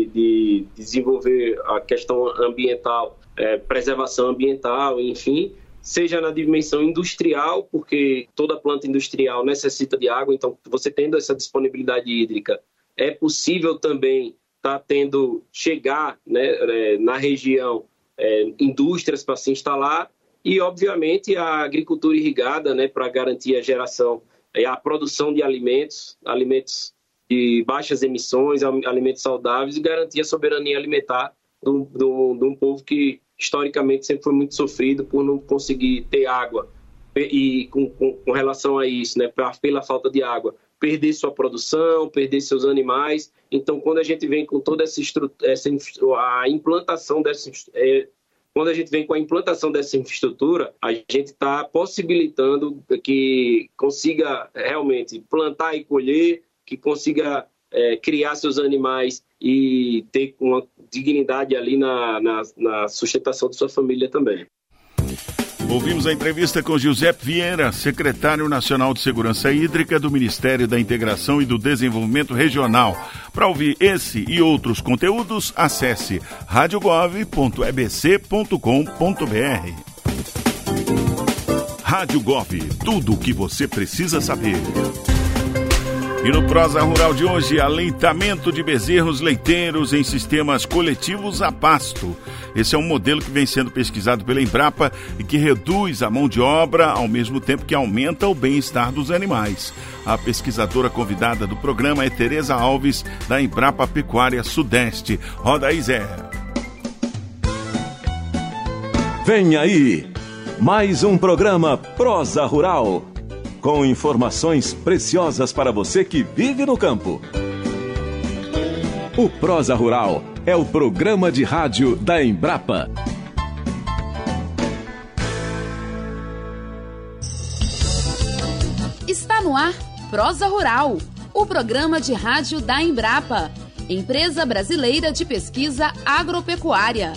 de desenvolver a questão ambiental, preservação ambiental, enfim, seja na dimensão industrial, porque toda planta industrial necessita de água, então você tendo essa disponibilidade hídrica, é possível também chegar, né, na região indústrias para se instalar e, obviamente, a agricultura irrigada, né, para garantir a geração e a produção de alimentos de baixas emissões, alimentos saudáveis e garantir a soberania alimentar de um povo que historicamente sempre foi muito sofrido por não conseguir ter água e com relação a isso, né, pela falta de água, perder sua produção, perder seus animais. Então, quando a gente vem com toda quando a gente vem com a implantação dessa infraestrutura, a gente está possibilitando que consiga realmente plantar e colher, que consiga criar seus animais e ter uma dignidade ali na sustentação de sua família também. Ouvimos a entrevista com Giuseppe Vieira, secretário nacional de Segurança Hídrica do Ministério da Integração e do Desenvolvimento Regional. Para ouvir esse e outros conteúdos, acesse radiogov.ebc.com.br. Rádio Gov, tudo o que você precisa saber. E no Prosa Rural de hoje, aleitamento de bezerros leiteiros em sistemas coletivos a pasto. Esse é um modelo que vem sendo pesquisado pela Embrapa e que reduz a mão de obra ao mesmo tempo que aumenta o bem-estar dos animais. A pesquisadora convidada do programa é Tereza Alves, da Embrapa Pecuária Sudeste. Roda aí, Zé. Vem aí, mais um programa Prosa Rural, com informações preciosas para você que vive no campo. O Prosa Rural é o programa de rádio da Embrapa. Está no ar Prosa Rural, o programa de rádio da Embrapa, Empresa Brasileira de Pesquisa Agropecuária.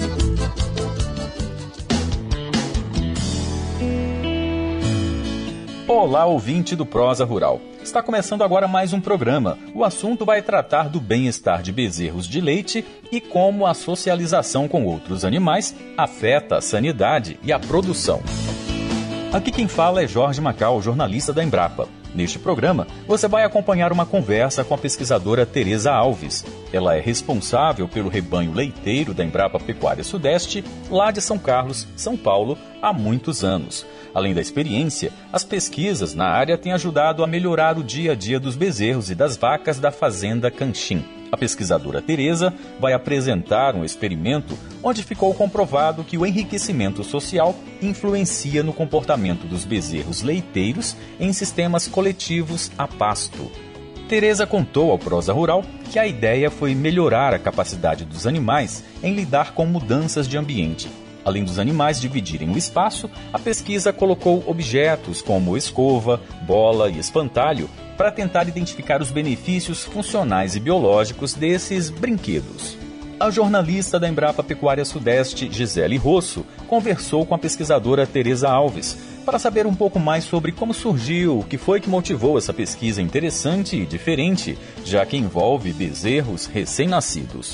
Olá, ouvinte do Prosa Rural. Está começando agora mais um programa. O assunto vai tratar do bem-estar de bezerros de leite e como a socialização com outros animais afeta a sanidade e a produção. Aqui quem fala é Jorge Macau, jornalista da Embrapa. Neste programa, você vai acompanhar uma conversa com a pesquisadora Tereza Alves. Ela é responsável pelo rebanho leiteiro da Embrapa Pecuária Sudeste, lá de São Carlos, São Paulo, há muitos anos. Além da experiência, as pesquisas na área têm ajudado a melhorar o dia a dia dos bezerros e das vacas da Fazenda Canchim. A pesquisadora Tereza vai apresentar um experimento onde ficou comprovado que o enriquecimento social influencia no comportamento dos bezerros leiteiros em sistemas coletivos a pasto. Tereza contou ao Prosa Rural que a ideia foi melhorar a capacidade dos animais em lidar com mudanças de ambiente. Além dos animais dividirem o espaço, a pesquisa colocou objetos como escova, bola e espantalho para tentar identificar os benefícios funcionais e biológicos desses brinquedos. A jornalista da Embrapa Pecuária Sudeste, Gisele Rosso, conversou com a pesquisadora Tereza Alves para saber um pouco mais sobre como surgiu, o que foi que motivou essa pesquisa interessante e diferente, já que envolve bezerros recém-nascidos.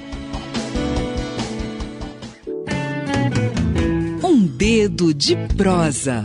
Um dedo de prosa.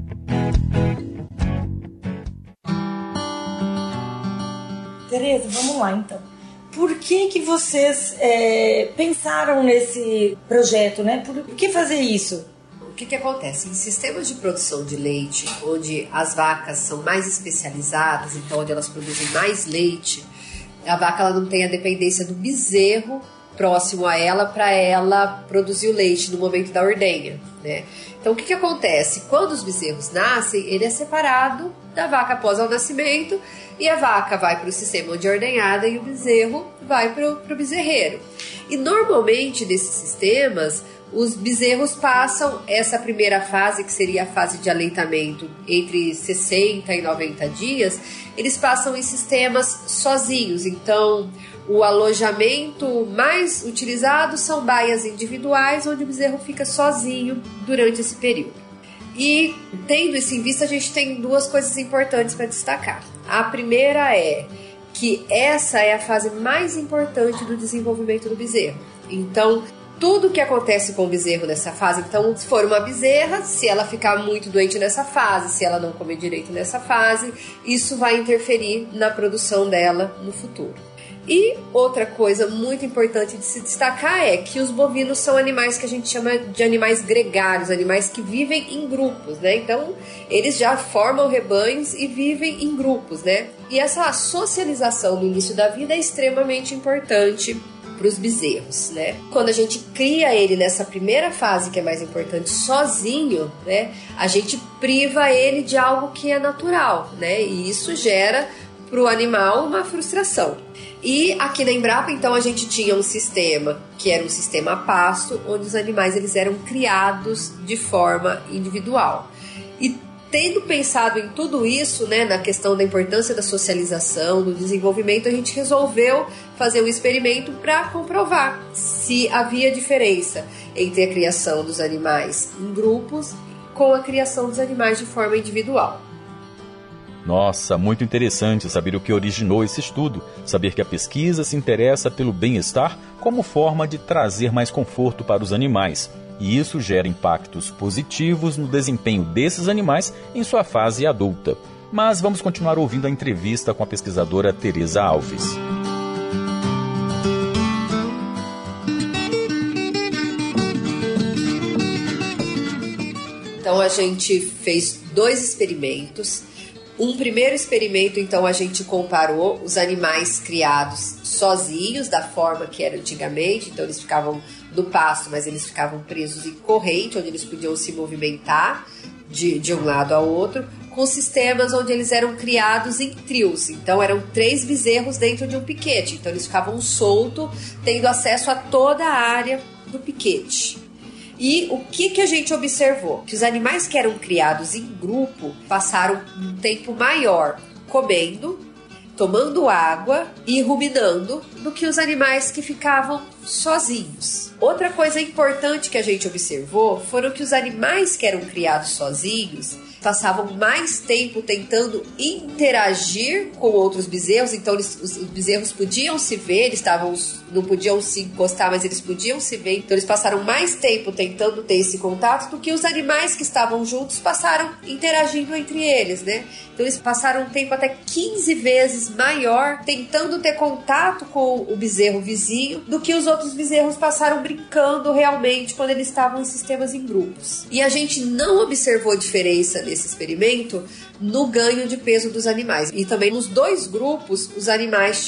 Tereza, vamos lá então. Por que vocês pensaram nesse projeto, né? Por que fazer isso? O que acontece? Em sistemas de produção de leite, onde as vacas são mais especializadas, então onde elas produzem mais leite, a vaca ela não tem a dependência do bezerro próximo a ela para ela produzir o leite no momento da ordenha, né? Então o que acontece? Quando os bezerros nascem, ele é separado da vaca após o nascimento e a vaca vai para o sistema onde é ordenhada e o bezerro vai para o bezerreiro. E normalmente nesses sistemas os bezerros passam essa primeira fase, que seria a fase de aleitamento, entre 60 e 90 dias, eles passam em sistemas sozinhos. Então, o alojamento mais utilizado são baias individuais, onde o bezerro fica sozinho durante esse período. E, tendo isso em vista, a gente tem duas coisas importantes para destacar. A primeira é que essa é a fase mais importante do desenvolvimento do bezerro. Então, tudo que acontece com o bezerro nessa fase. Então, se for uma bezerra, se ela ficar muito doente nessa fase, se ela não comer direito nessa fase, isso vai interferir na produção dela no futuro. E outra coisa muito importante de se destacar é que os bovinos são animais que a gente chama de animais gregários, animais que vivem em grupos, né? Então, eles já formam rebanhos e vivem em grupos, né? E essa socialização no início da vida é extremamente importante para os bezerros, né? Quando a gente cria ele nessa primeira fase, que é mais importante, sozinho, né? A gente priva ele de algo que é natural, né? E isso gera para o animal uma frustração. E aqui na Embrapa, então, a gente tinha um sistema que era um sistema a pasto, onde os animais eles eram criados de forma individual. E tendo pensado em tudo isso, né, na questão da importância da socialização, do desenvolvimento, a gente resolveu fazer um experimento para comprovar se havia diferença entre a criação dos animais em grupos com a criação dos animais de forma individual. Nossa, muito interessante saber o que originou esse estudo, saber que a pesquisa se interessa pelo bem-estar como forma de trazer mais conforto para os animais. E isso gera impactos positivos no desempenho desses animais em sua fase adulta. Mas vamos continuar ouvindo a entrevista com a pesquisadora Tereza Alves. Então a gente fez 2 experimentos. Um primeiro experimento, então, a gente comparou os animais criados sozinhos, da forma que era antigamente. Então, eles ficavam no pasto, mas eles ficavam presos em corrente, onde eles podiam se movimentar de um lado ao outro, com sistemas onde eles eram criados em trios. Então, eram 3 bezerros dentro de um piquete. Então, eles ficavam soltos, tendo acesso a toda a área do piquete. E o que a gente observou? Que os animais que eram criados em grupo passaram um tempo maior comendo, tomando água e ruminando do que os animais que ficavam sozinhos. Outra coisa importante que a gente observou foram que os animais que eram criados sozinhos passavam mais tempo tentando interagir com outros bezerros. Então os bezerros podiam se ver, eles não podiam se encostar, mas eles podiam se ver. Então eles passaram mais tempo tentando ter esse contato do que os animais que estavam juntos passaram interagindo entre eles, né? Então eles passaram um tempo até 15 vezes maior tentando ter contato com o bezerro vizinho do que os outros bezerros passaram brincando realmente quando eles estavam em sistemas em grupos. E a gente não observou diferença nesse experimento no ganho de peso dos animais. E também nos 2 grupos os animais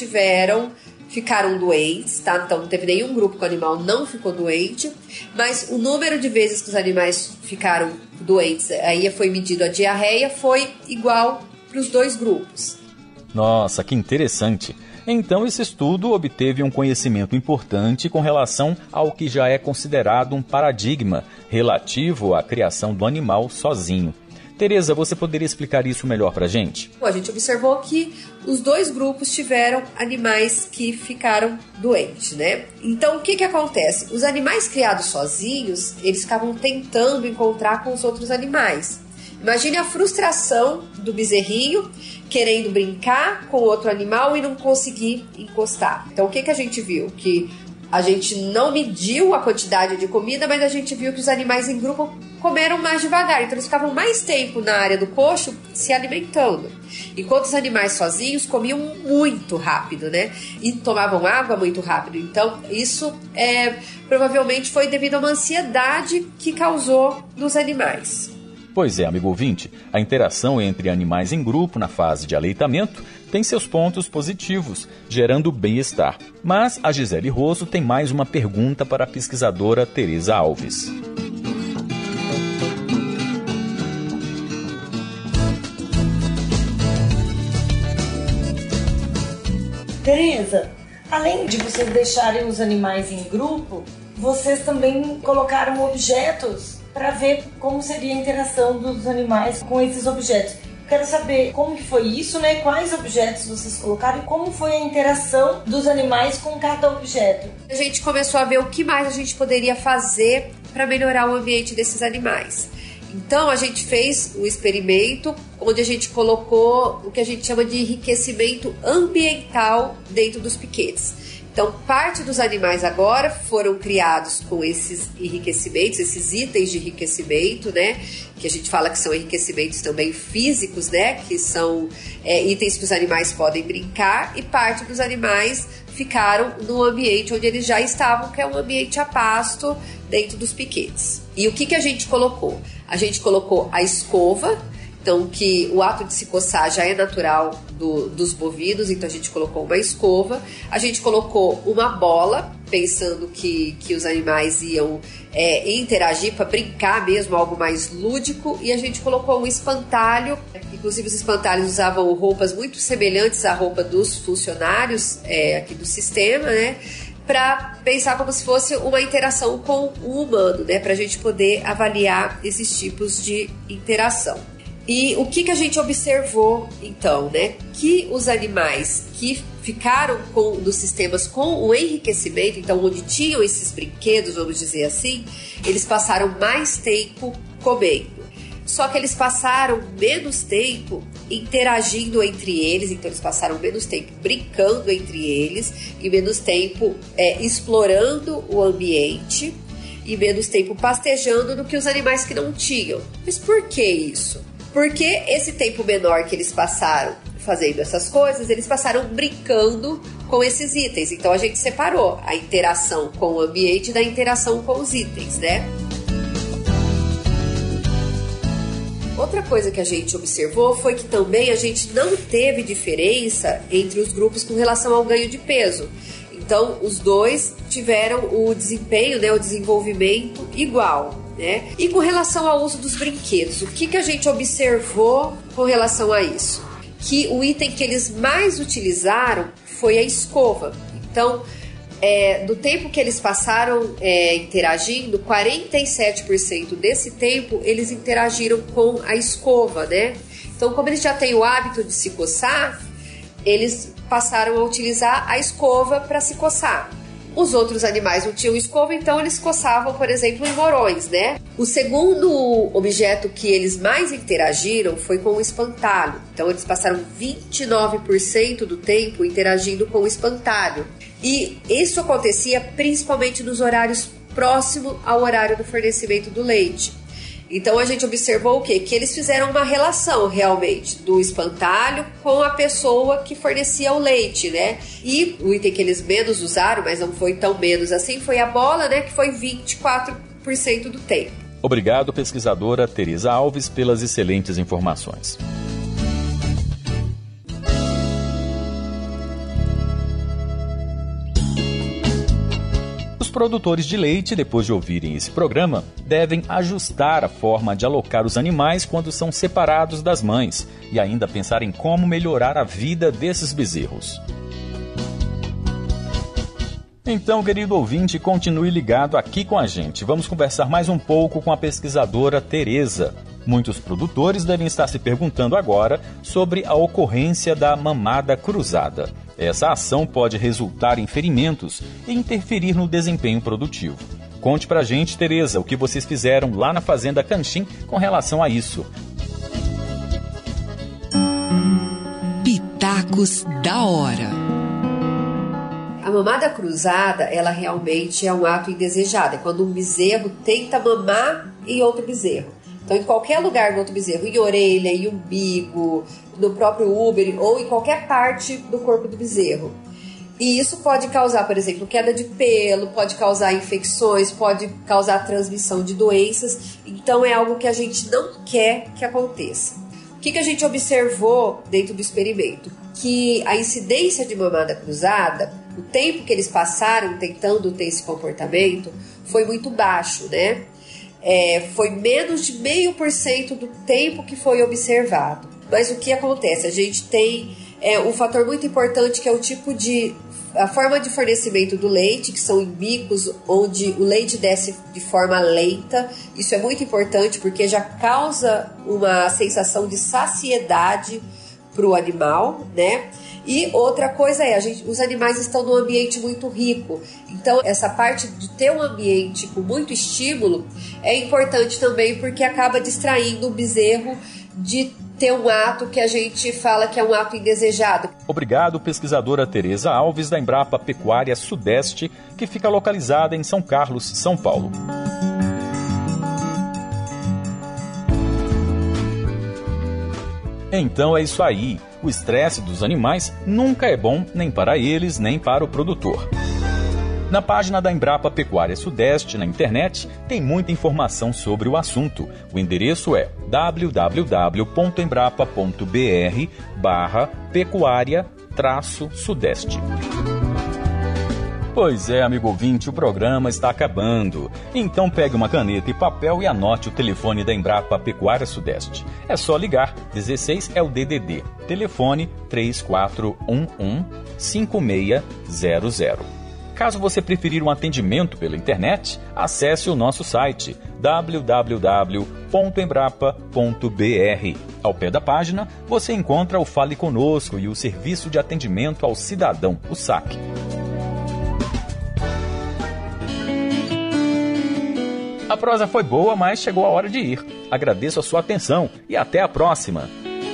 ficaram doentes, tá? Então não teve nenhum grupo que o animal não ficou doente, mas o número de vezes que os animais ficaram doentes, aí foi medido a diarreia, foi igual para os 2 grupos. Nossa, que interessante! Então esse estudo obteve um conhecimento importante com relação ao que já é considerado um paradigma relativo à criação do animal sozinho. Tereza, você poderia explicar isso melhor para a gente? A gente observou que os 2 grupos tiveram animais que ficaram doentes, né? Então, o que acontece? Os animais criados sozinhos, eles ficavam tentando encontrar com os outros animais. Imagine a frustração do bezerrinho querendo brincar com outro animal e não conseguir encostar. Então, o que a gente viu? Que a gente não mediu a quantidade de comida, mas a gente viu que os animais em grupo comeram mais devagar. Então, eles ficavam mais tempo na área do coxo se alimentando. Enquanto os animais sozinhos comiam muito rápido, né? E tomavam água muito rápido. Então, isso provavelmente foi devido a uma ansiedade que causou nos animais. Pois é, amigo ouvinte, a interação entre animais em grupo na fase de aleitamento tem seus pontos positivos, gerando bem-estar. Mas a Gisele Rosso tem mais uma pergunta para a pesquisadora Tereza Alves. Tereza, além de vocês deixarem os animais em grupo, vocês também colocaram objetos para ver como seria a interação dos animais com esses objetos. Quero saber como que foi isso, né? Quais objetos vocês colocaram e como foi a interação dos animais com cada objeto. A gente começou a ver o que mais a gente poderia fazer para melhorar o ambiente desses animais. Então a gente fez um experimento onde a gente colocou o que a gente chama de enriquecimento ambiental dentro dos piquetes. Então, parte dos animais agora foram criados com esses enriquecimentos, esses itens de enriquecimento, né? Que a gente fala que são enriquecimentos também físicos, né? Que são itens que os animais podem brincar, e parte dos animais ficaram no ambiente onde eles já estavam, que é um ambiente a pasto dentro dos piquetes. E o que a gente colocou? A gente colocou a escova, então que o ato de se coçar já é natural dos bovinos, então a gente colocou uma escova, a gente colocou uma bola, pensando que os animais iam interagir para brincar mesmo, algo mais lúdico, e a gente colocou um espantalho, inclusive os espantalhos usavam roupas muito semelhantes à roupa dos funcionários aqui do sistema, né? Para pensar como se fosse uma interação com o humano, né? Para a gente poder avaliar esses tipos de interação. E o que a gente observou, então, né? Que os animais que ficaram nos sistemas com o enriquecimento, então onde tinham esses brinquedos, vamos dizer assim, eles passaram mais tempo comendo. Só que eles passaram menos tempo interagindo entre eles, então eles passaram menos tempo brincando entre eles e menos tempo explorando o ambiente e menos tempo pastejando do que os animais que não tinham. Mas por que isso? Porque esse tempo menor que eles passaram fazendo essas coisas, eles passaram brincando com esses itens. Então a gente separou a interação com o ambiente da interação com os itens, né? Outra coisa que a gente observou foi que também a gente não teve diferença entre os grupos com relação ao ganho de peso. Então, os dois tiveram o desempenho, né, o desenvolvimento igual, né? E com relação ao uso dos brinquedos, o que a gente observou com relação a isso? Que o item que eles mais utilizaram foi a escova. Então, do tempo que eles passaram interagindo, 47% desse tempo eles interagiram com a escova, né? Então, como eles já têm o hábito de se coçar, eles passaram a utilizar a escova para se coçar. Os outros animais não tinham escova, então eles coçavam, por exemplo, em morões, né? O segundo objeto que eles mais interagiram foi com o espantalho. Então, eles passaram 29% do tempo interagindo com o espantalho. E isso acontecia principalmente nos horários próximos ao horário do fornecimento do leite. Então a gente observou o quê? Que eles fizeram uma relação realmente do espantalho com a pessoa que fornecia o leite, né? E o item que eles menos usaram, mas não foi tão menos assim, foi a bola, né? Que foi 24% do tempo. Obrigado, pesquisadora Tereza Alves, pelas excelentes informações. Os produtores de leite, depois de ouvirem esse programa, devem ajustar a forma de alocar os animais quando são separados das mães e ainda pensar em como melhorar a vida desses bezerros. Então, querido ouvinte, continue ligado aqui com a gente. Vamos conversar mais um pouco com a pesquisadora Tereza. Muitos produtores devem estar se perguntando agora sobre a ocorrência da mamada cruzada. Essa ação pode resultar em ferimentos e interferir no desempenho produtivo. Conte pra gente, Tereza, o que vocês fizeram lá na Fazenda Canchim com relação a isso. Pitacos da hora. A mamada cruzada, ela realmente é um ato indesejado. É quando um bezerro tenta mamar em outro bezerro. Então, em qualquer lugar do outro bezerro, em orelha, em umbigo, no próprio úbere ou em qualquer parte do corpo do bezerro. E isso pode causar, por exemplo, queda de pelo, pode causar infecções, pode causar transmissão de doenças. Então, é algo que a gente não quer que aconteça. O que a gente observou dentro do experimento? Que a incidência de mamada cruzada, o tempo que eles passaram tentando ter esse comportamento, foi muito baixo, né? Foi menos de 0,5% do tempo que foi observado. Mas o que acontece? A gente tem um fator muito importante que é a forma de fornecimento do leite, que são em bicos onde o leite desce de forma lenta. Isso é muito importante porque já causa uma sensação de saciedade para o animal, né? E outra coisa os animais estão num ambiente muito rico. Então, essa parte de ter um ambiente com muito estímulo é importante também porque acaba distraindo o bezerro de ter um ato que a gente fala que é um ato indesejado. Obrigado, pesquisadora Tereza Alves, da Embrapa Pecuária Sudeste, que fica localizada em São Carlos, São Paulo. Então é isso aí. O estresse dos animais nunca é bom nem para eles, nem para o produtor. Na página da Embrapa Pecuária Sudeste, na internet, tem muita informação sobre o assunto. O endereço é www.embrapa.br/pecuária-sudeste. Pois é, amigo ouvinte, o programa está acabando. Então pegue uma caneta e papel e anote o telefone da Embrapa Pecuária Sudeste. É só ligar, 16 é o DDD. Telefone 3411-5600. Caso você preferir um atendimento pela internet, acesse o nosso site www.embrapa.br. Ao pé da página, você encontra o Fale Conosco e o Serviço de Atendimento ao Cidadão, o SAC. A prosa foi boa, mas chegou a hora de ir. Agradeço a sua atenção e até a próxima.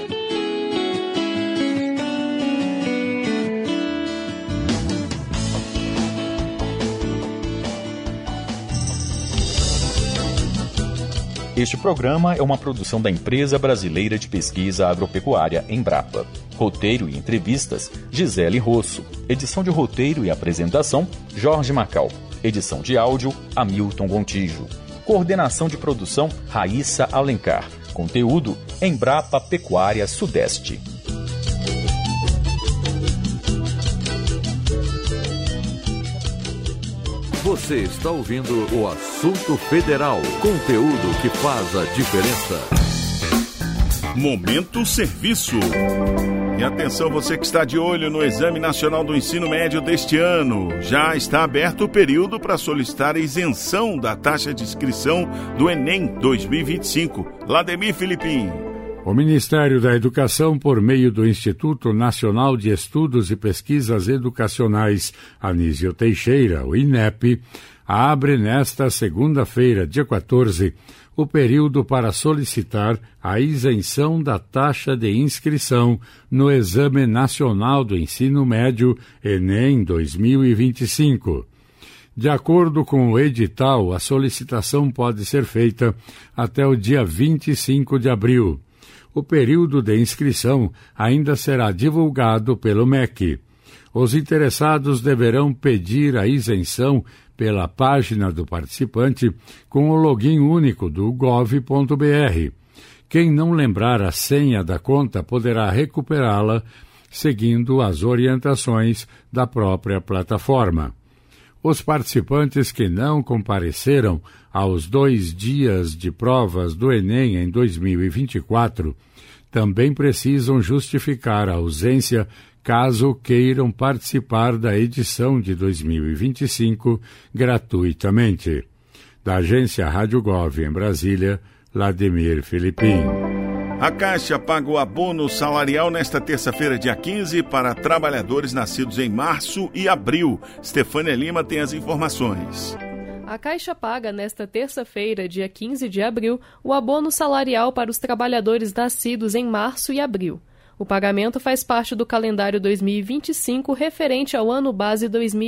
Este programa é uma produção da Empresa Brasileira de Pesquisa Agropecuária, Embrapa. Roteiro e entrevistas, Gisele Rosso. Edição de roteiro e apresentação, Jorge Macau. Edição de áudio, Hamilton Gontijo. Coordenação de produção, Raíssa Alencar. Conteúdo, Embrapa Pecuária Sudeste. Você está ouvindo o Assunto Federal, conteúdo que faz a diferença. Momento Serviço. E atenção, você que está de olho no Exame Nacional do Ensino Médio deste ano. Já está aberto o período para solicitar a isenção da taxa de inscrição do Enem 2025. Lademir Filipim. O Ministério da Educação, por meio do Instituto Nacional de Estudos e Pesquisas Educacionais Anísio Teixeira, o INEP, abre nesta segunda-feira, dia 14, o período para solicitar a isenção da taxa de inscrição no Exame Nacional do Ensino Médio Enem 2025. De acordo com o edital, a solicitação pode ser feita até o dia 25 de abril. O período de inscrição ainda será divulgado pelo MEC. Os interessados deverão pedir a isenção pela página do participante com o login único do gov.br. Quem não lembrar a senha da conta poderá recuperá-la seguindo as orientações da própria plataforma. Os participantes que não compareceram aos 2 dias de provas do Enem em 2024 também precisam justificar a ausência caso queiram participar da edição de 2025 gratuitamente. Da agência Rádio Gov em Brasília, Lademir Filipim. A Caixa paga o abono salarial nesta terça-feira, dia 15, para trabalhadores nascidos em março e abril. Stefânia Lima tem as informações. A Caixa paga nesta terça-feira, dia 15 de abril, o abono salarial para os trabalhadores nascidos em março e abril. O pagamento faz parte do calendário 2025 referente ao ano base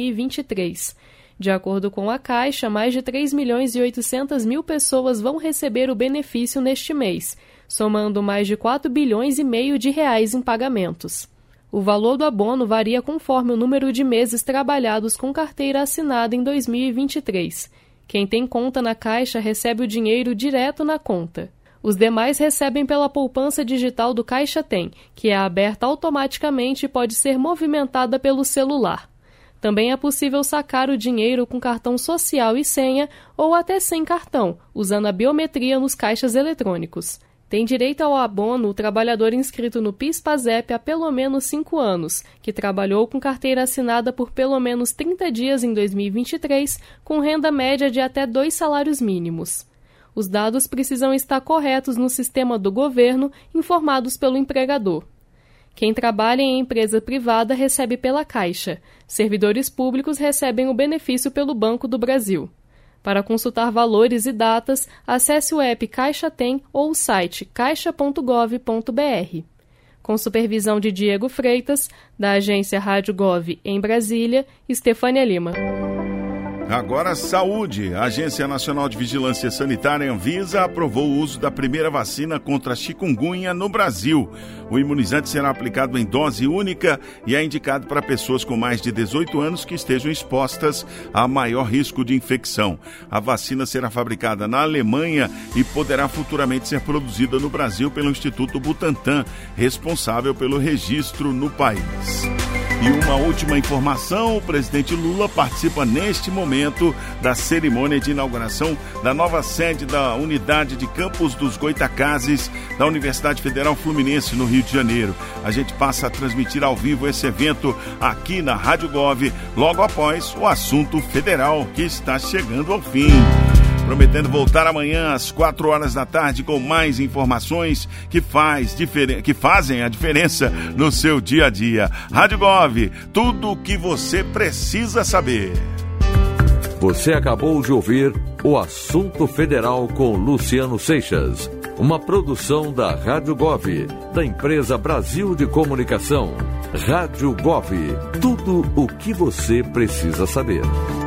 2023. De acordo com a Caixa, mais de 3.800.000 pessoas vão receber o benefício neste mês, somando mais de 4,5 bilhões de reais em pagamentos. O valor do abono varia conforme o número de meses trabalhados com carteira assinada em 2023. Quem tem conta na Caixa recebe o dinheiro direto na conta. Os demais recebem pela poupança digital do Caixa Tem, que é aberta automaticamente e pode ser movimentada pelo celular. Também é possível sacar o dinheiro com cartão social e senha ou até sem cartão, usando a biometria nos caixas eletrônicos. Tem direito ao abono o trabalhador inscrito no PIS/PASEP há pelo menos 5 anos, que trabalhou com carteira assinada por pelo menos 30 dias em 2023, com renda média de até 2 salários mínimos. Os dados precisam estar corretos no sistema do governo, informados pelo empregador. Quem trabalha em empresa privada recebe pela Caixa. Servidores públicos recebem o benefício pelo Banco do Brasil. Para consultar valores e datas, acesse o app Caixa Tem ou o site caixa.gov.br. Com supervisão de Diego Freitas, da agência Rádio Gov em Brasília, Estefânia Lima. Agora, saúde. A Agência Nacional de Vigilância Sanitária, Anvisa, aprovou o uso da primeira vacina contra a chikungunya no Brasil. O imunizante será aplicado em dose única e é indicado para pessoas com mais de 18 anos que estejam expostas a maior risco de infecção. A vacina será fabricada na Alemanha e poderá futuramente ser produzida no Brasil pelo Instituto Butantan, responsável pelo registro no país. E uma última informação, o presidente Lula participa neste momento da cerimônia de inauguração da nova sede da unidade de Campos dos Goitacazes da Universidade Federal Fluminense, no Rio de Janeiro. A gente passa a transmitir ao vivo esse evento aqui na Rádio Gov, logo após o assunto federal que está chegando ao fim. Prometendo voltar amanhã às 4 horas da tarde com mais informações que fazem a diferença no seu dia a dia. Rádio Gov, tudo o que você precisa saber. Você acabou de ouvir o Assunto Federal com Luciano Seixas, uma produção da Rádio Gov, da empresa Brasil de Comunicação. Rádio Gov, tudo o que você precisa saber.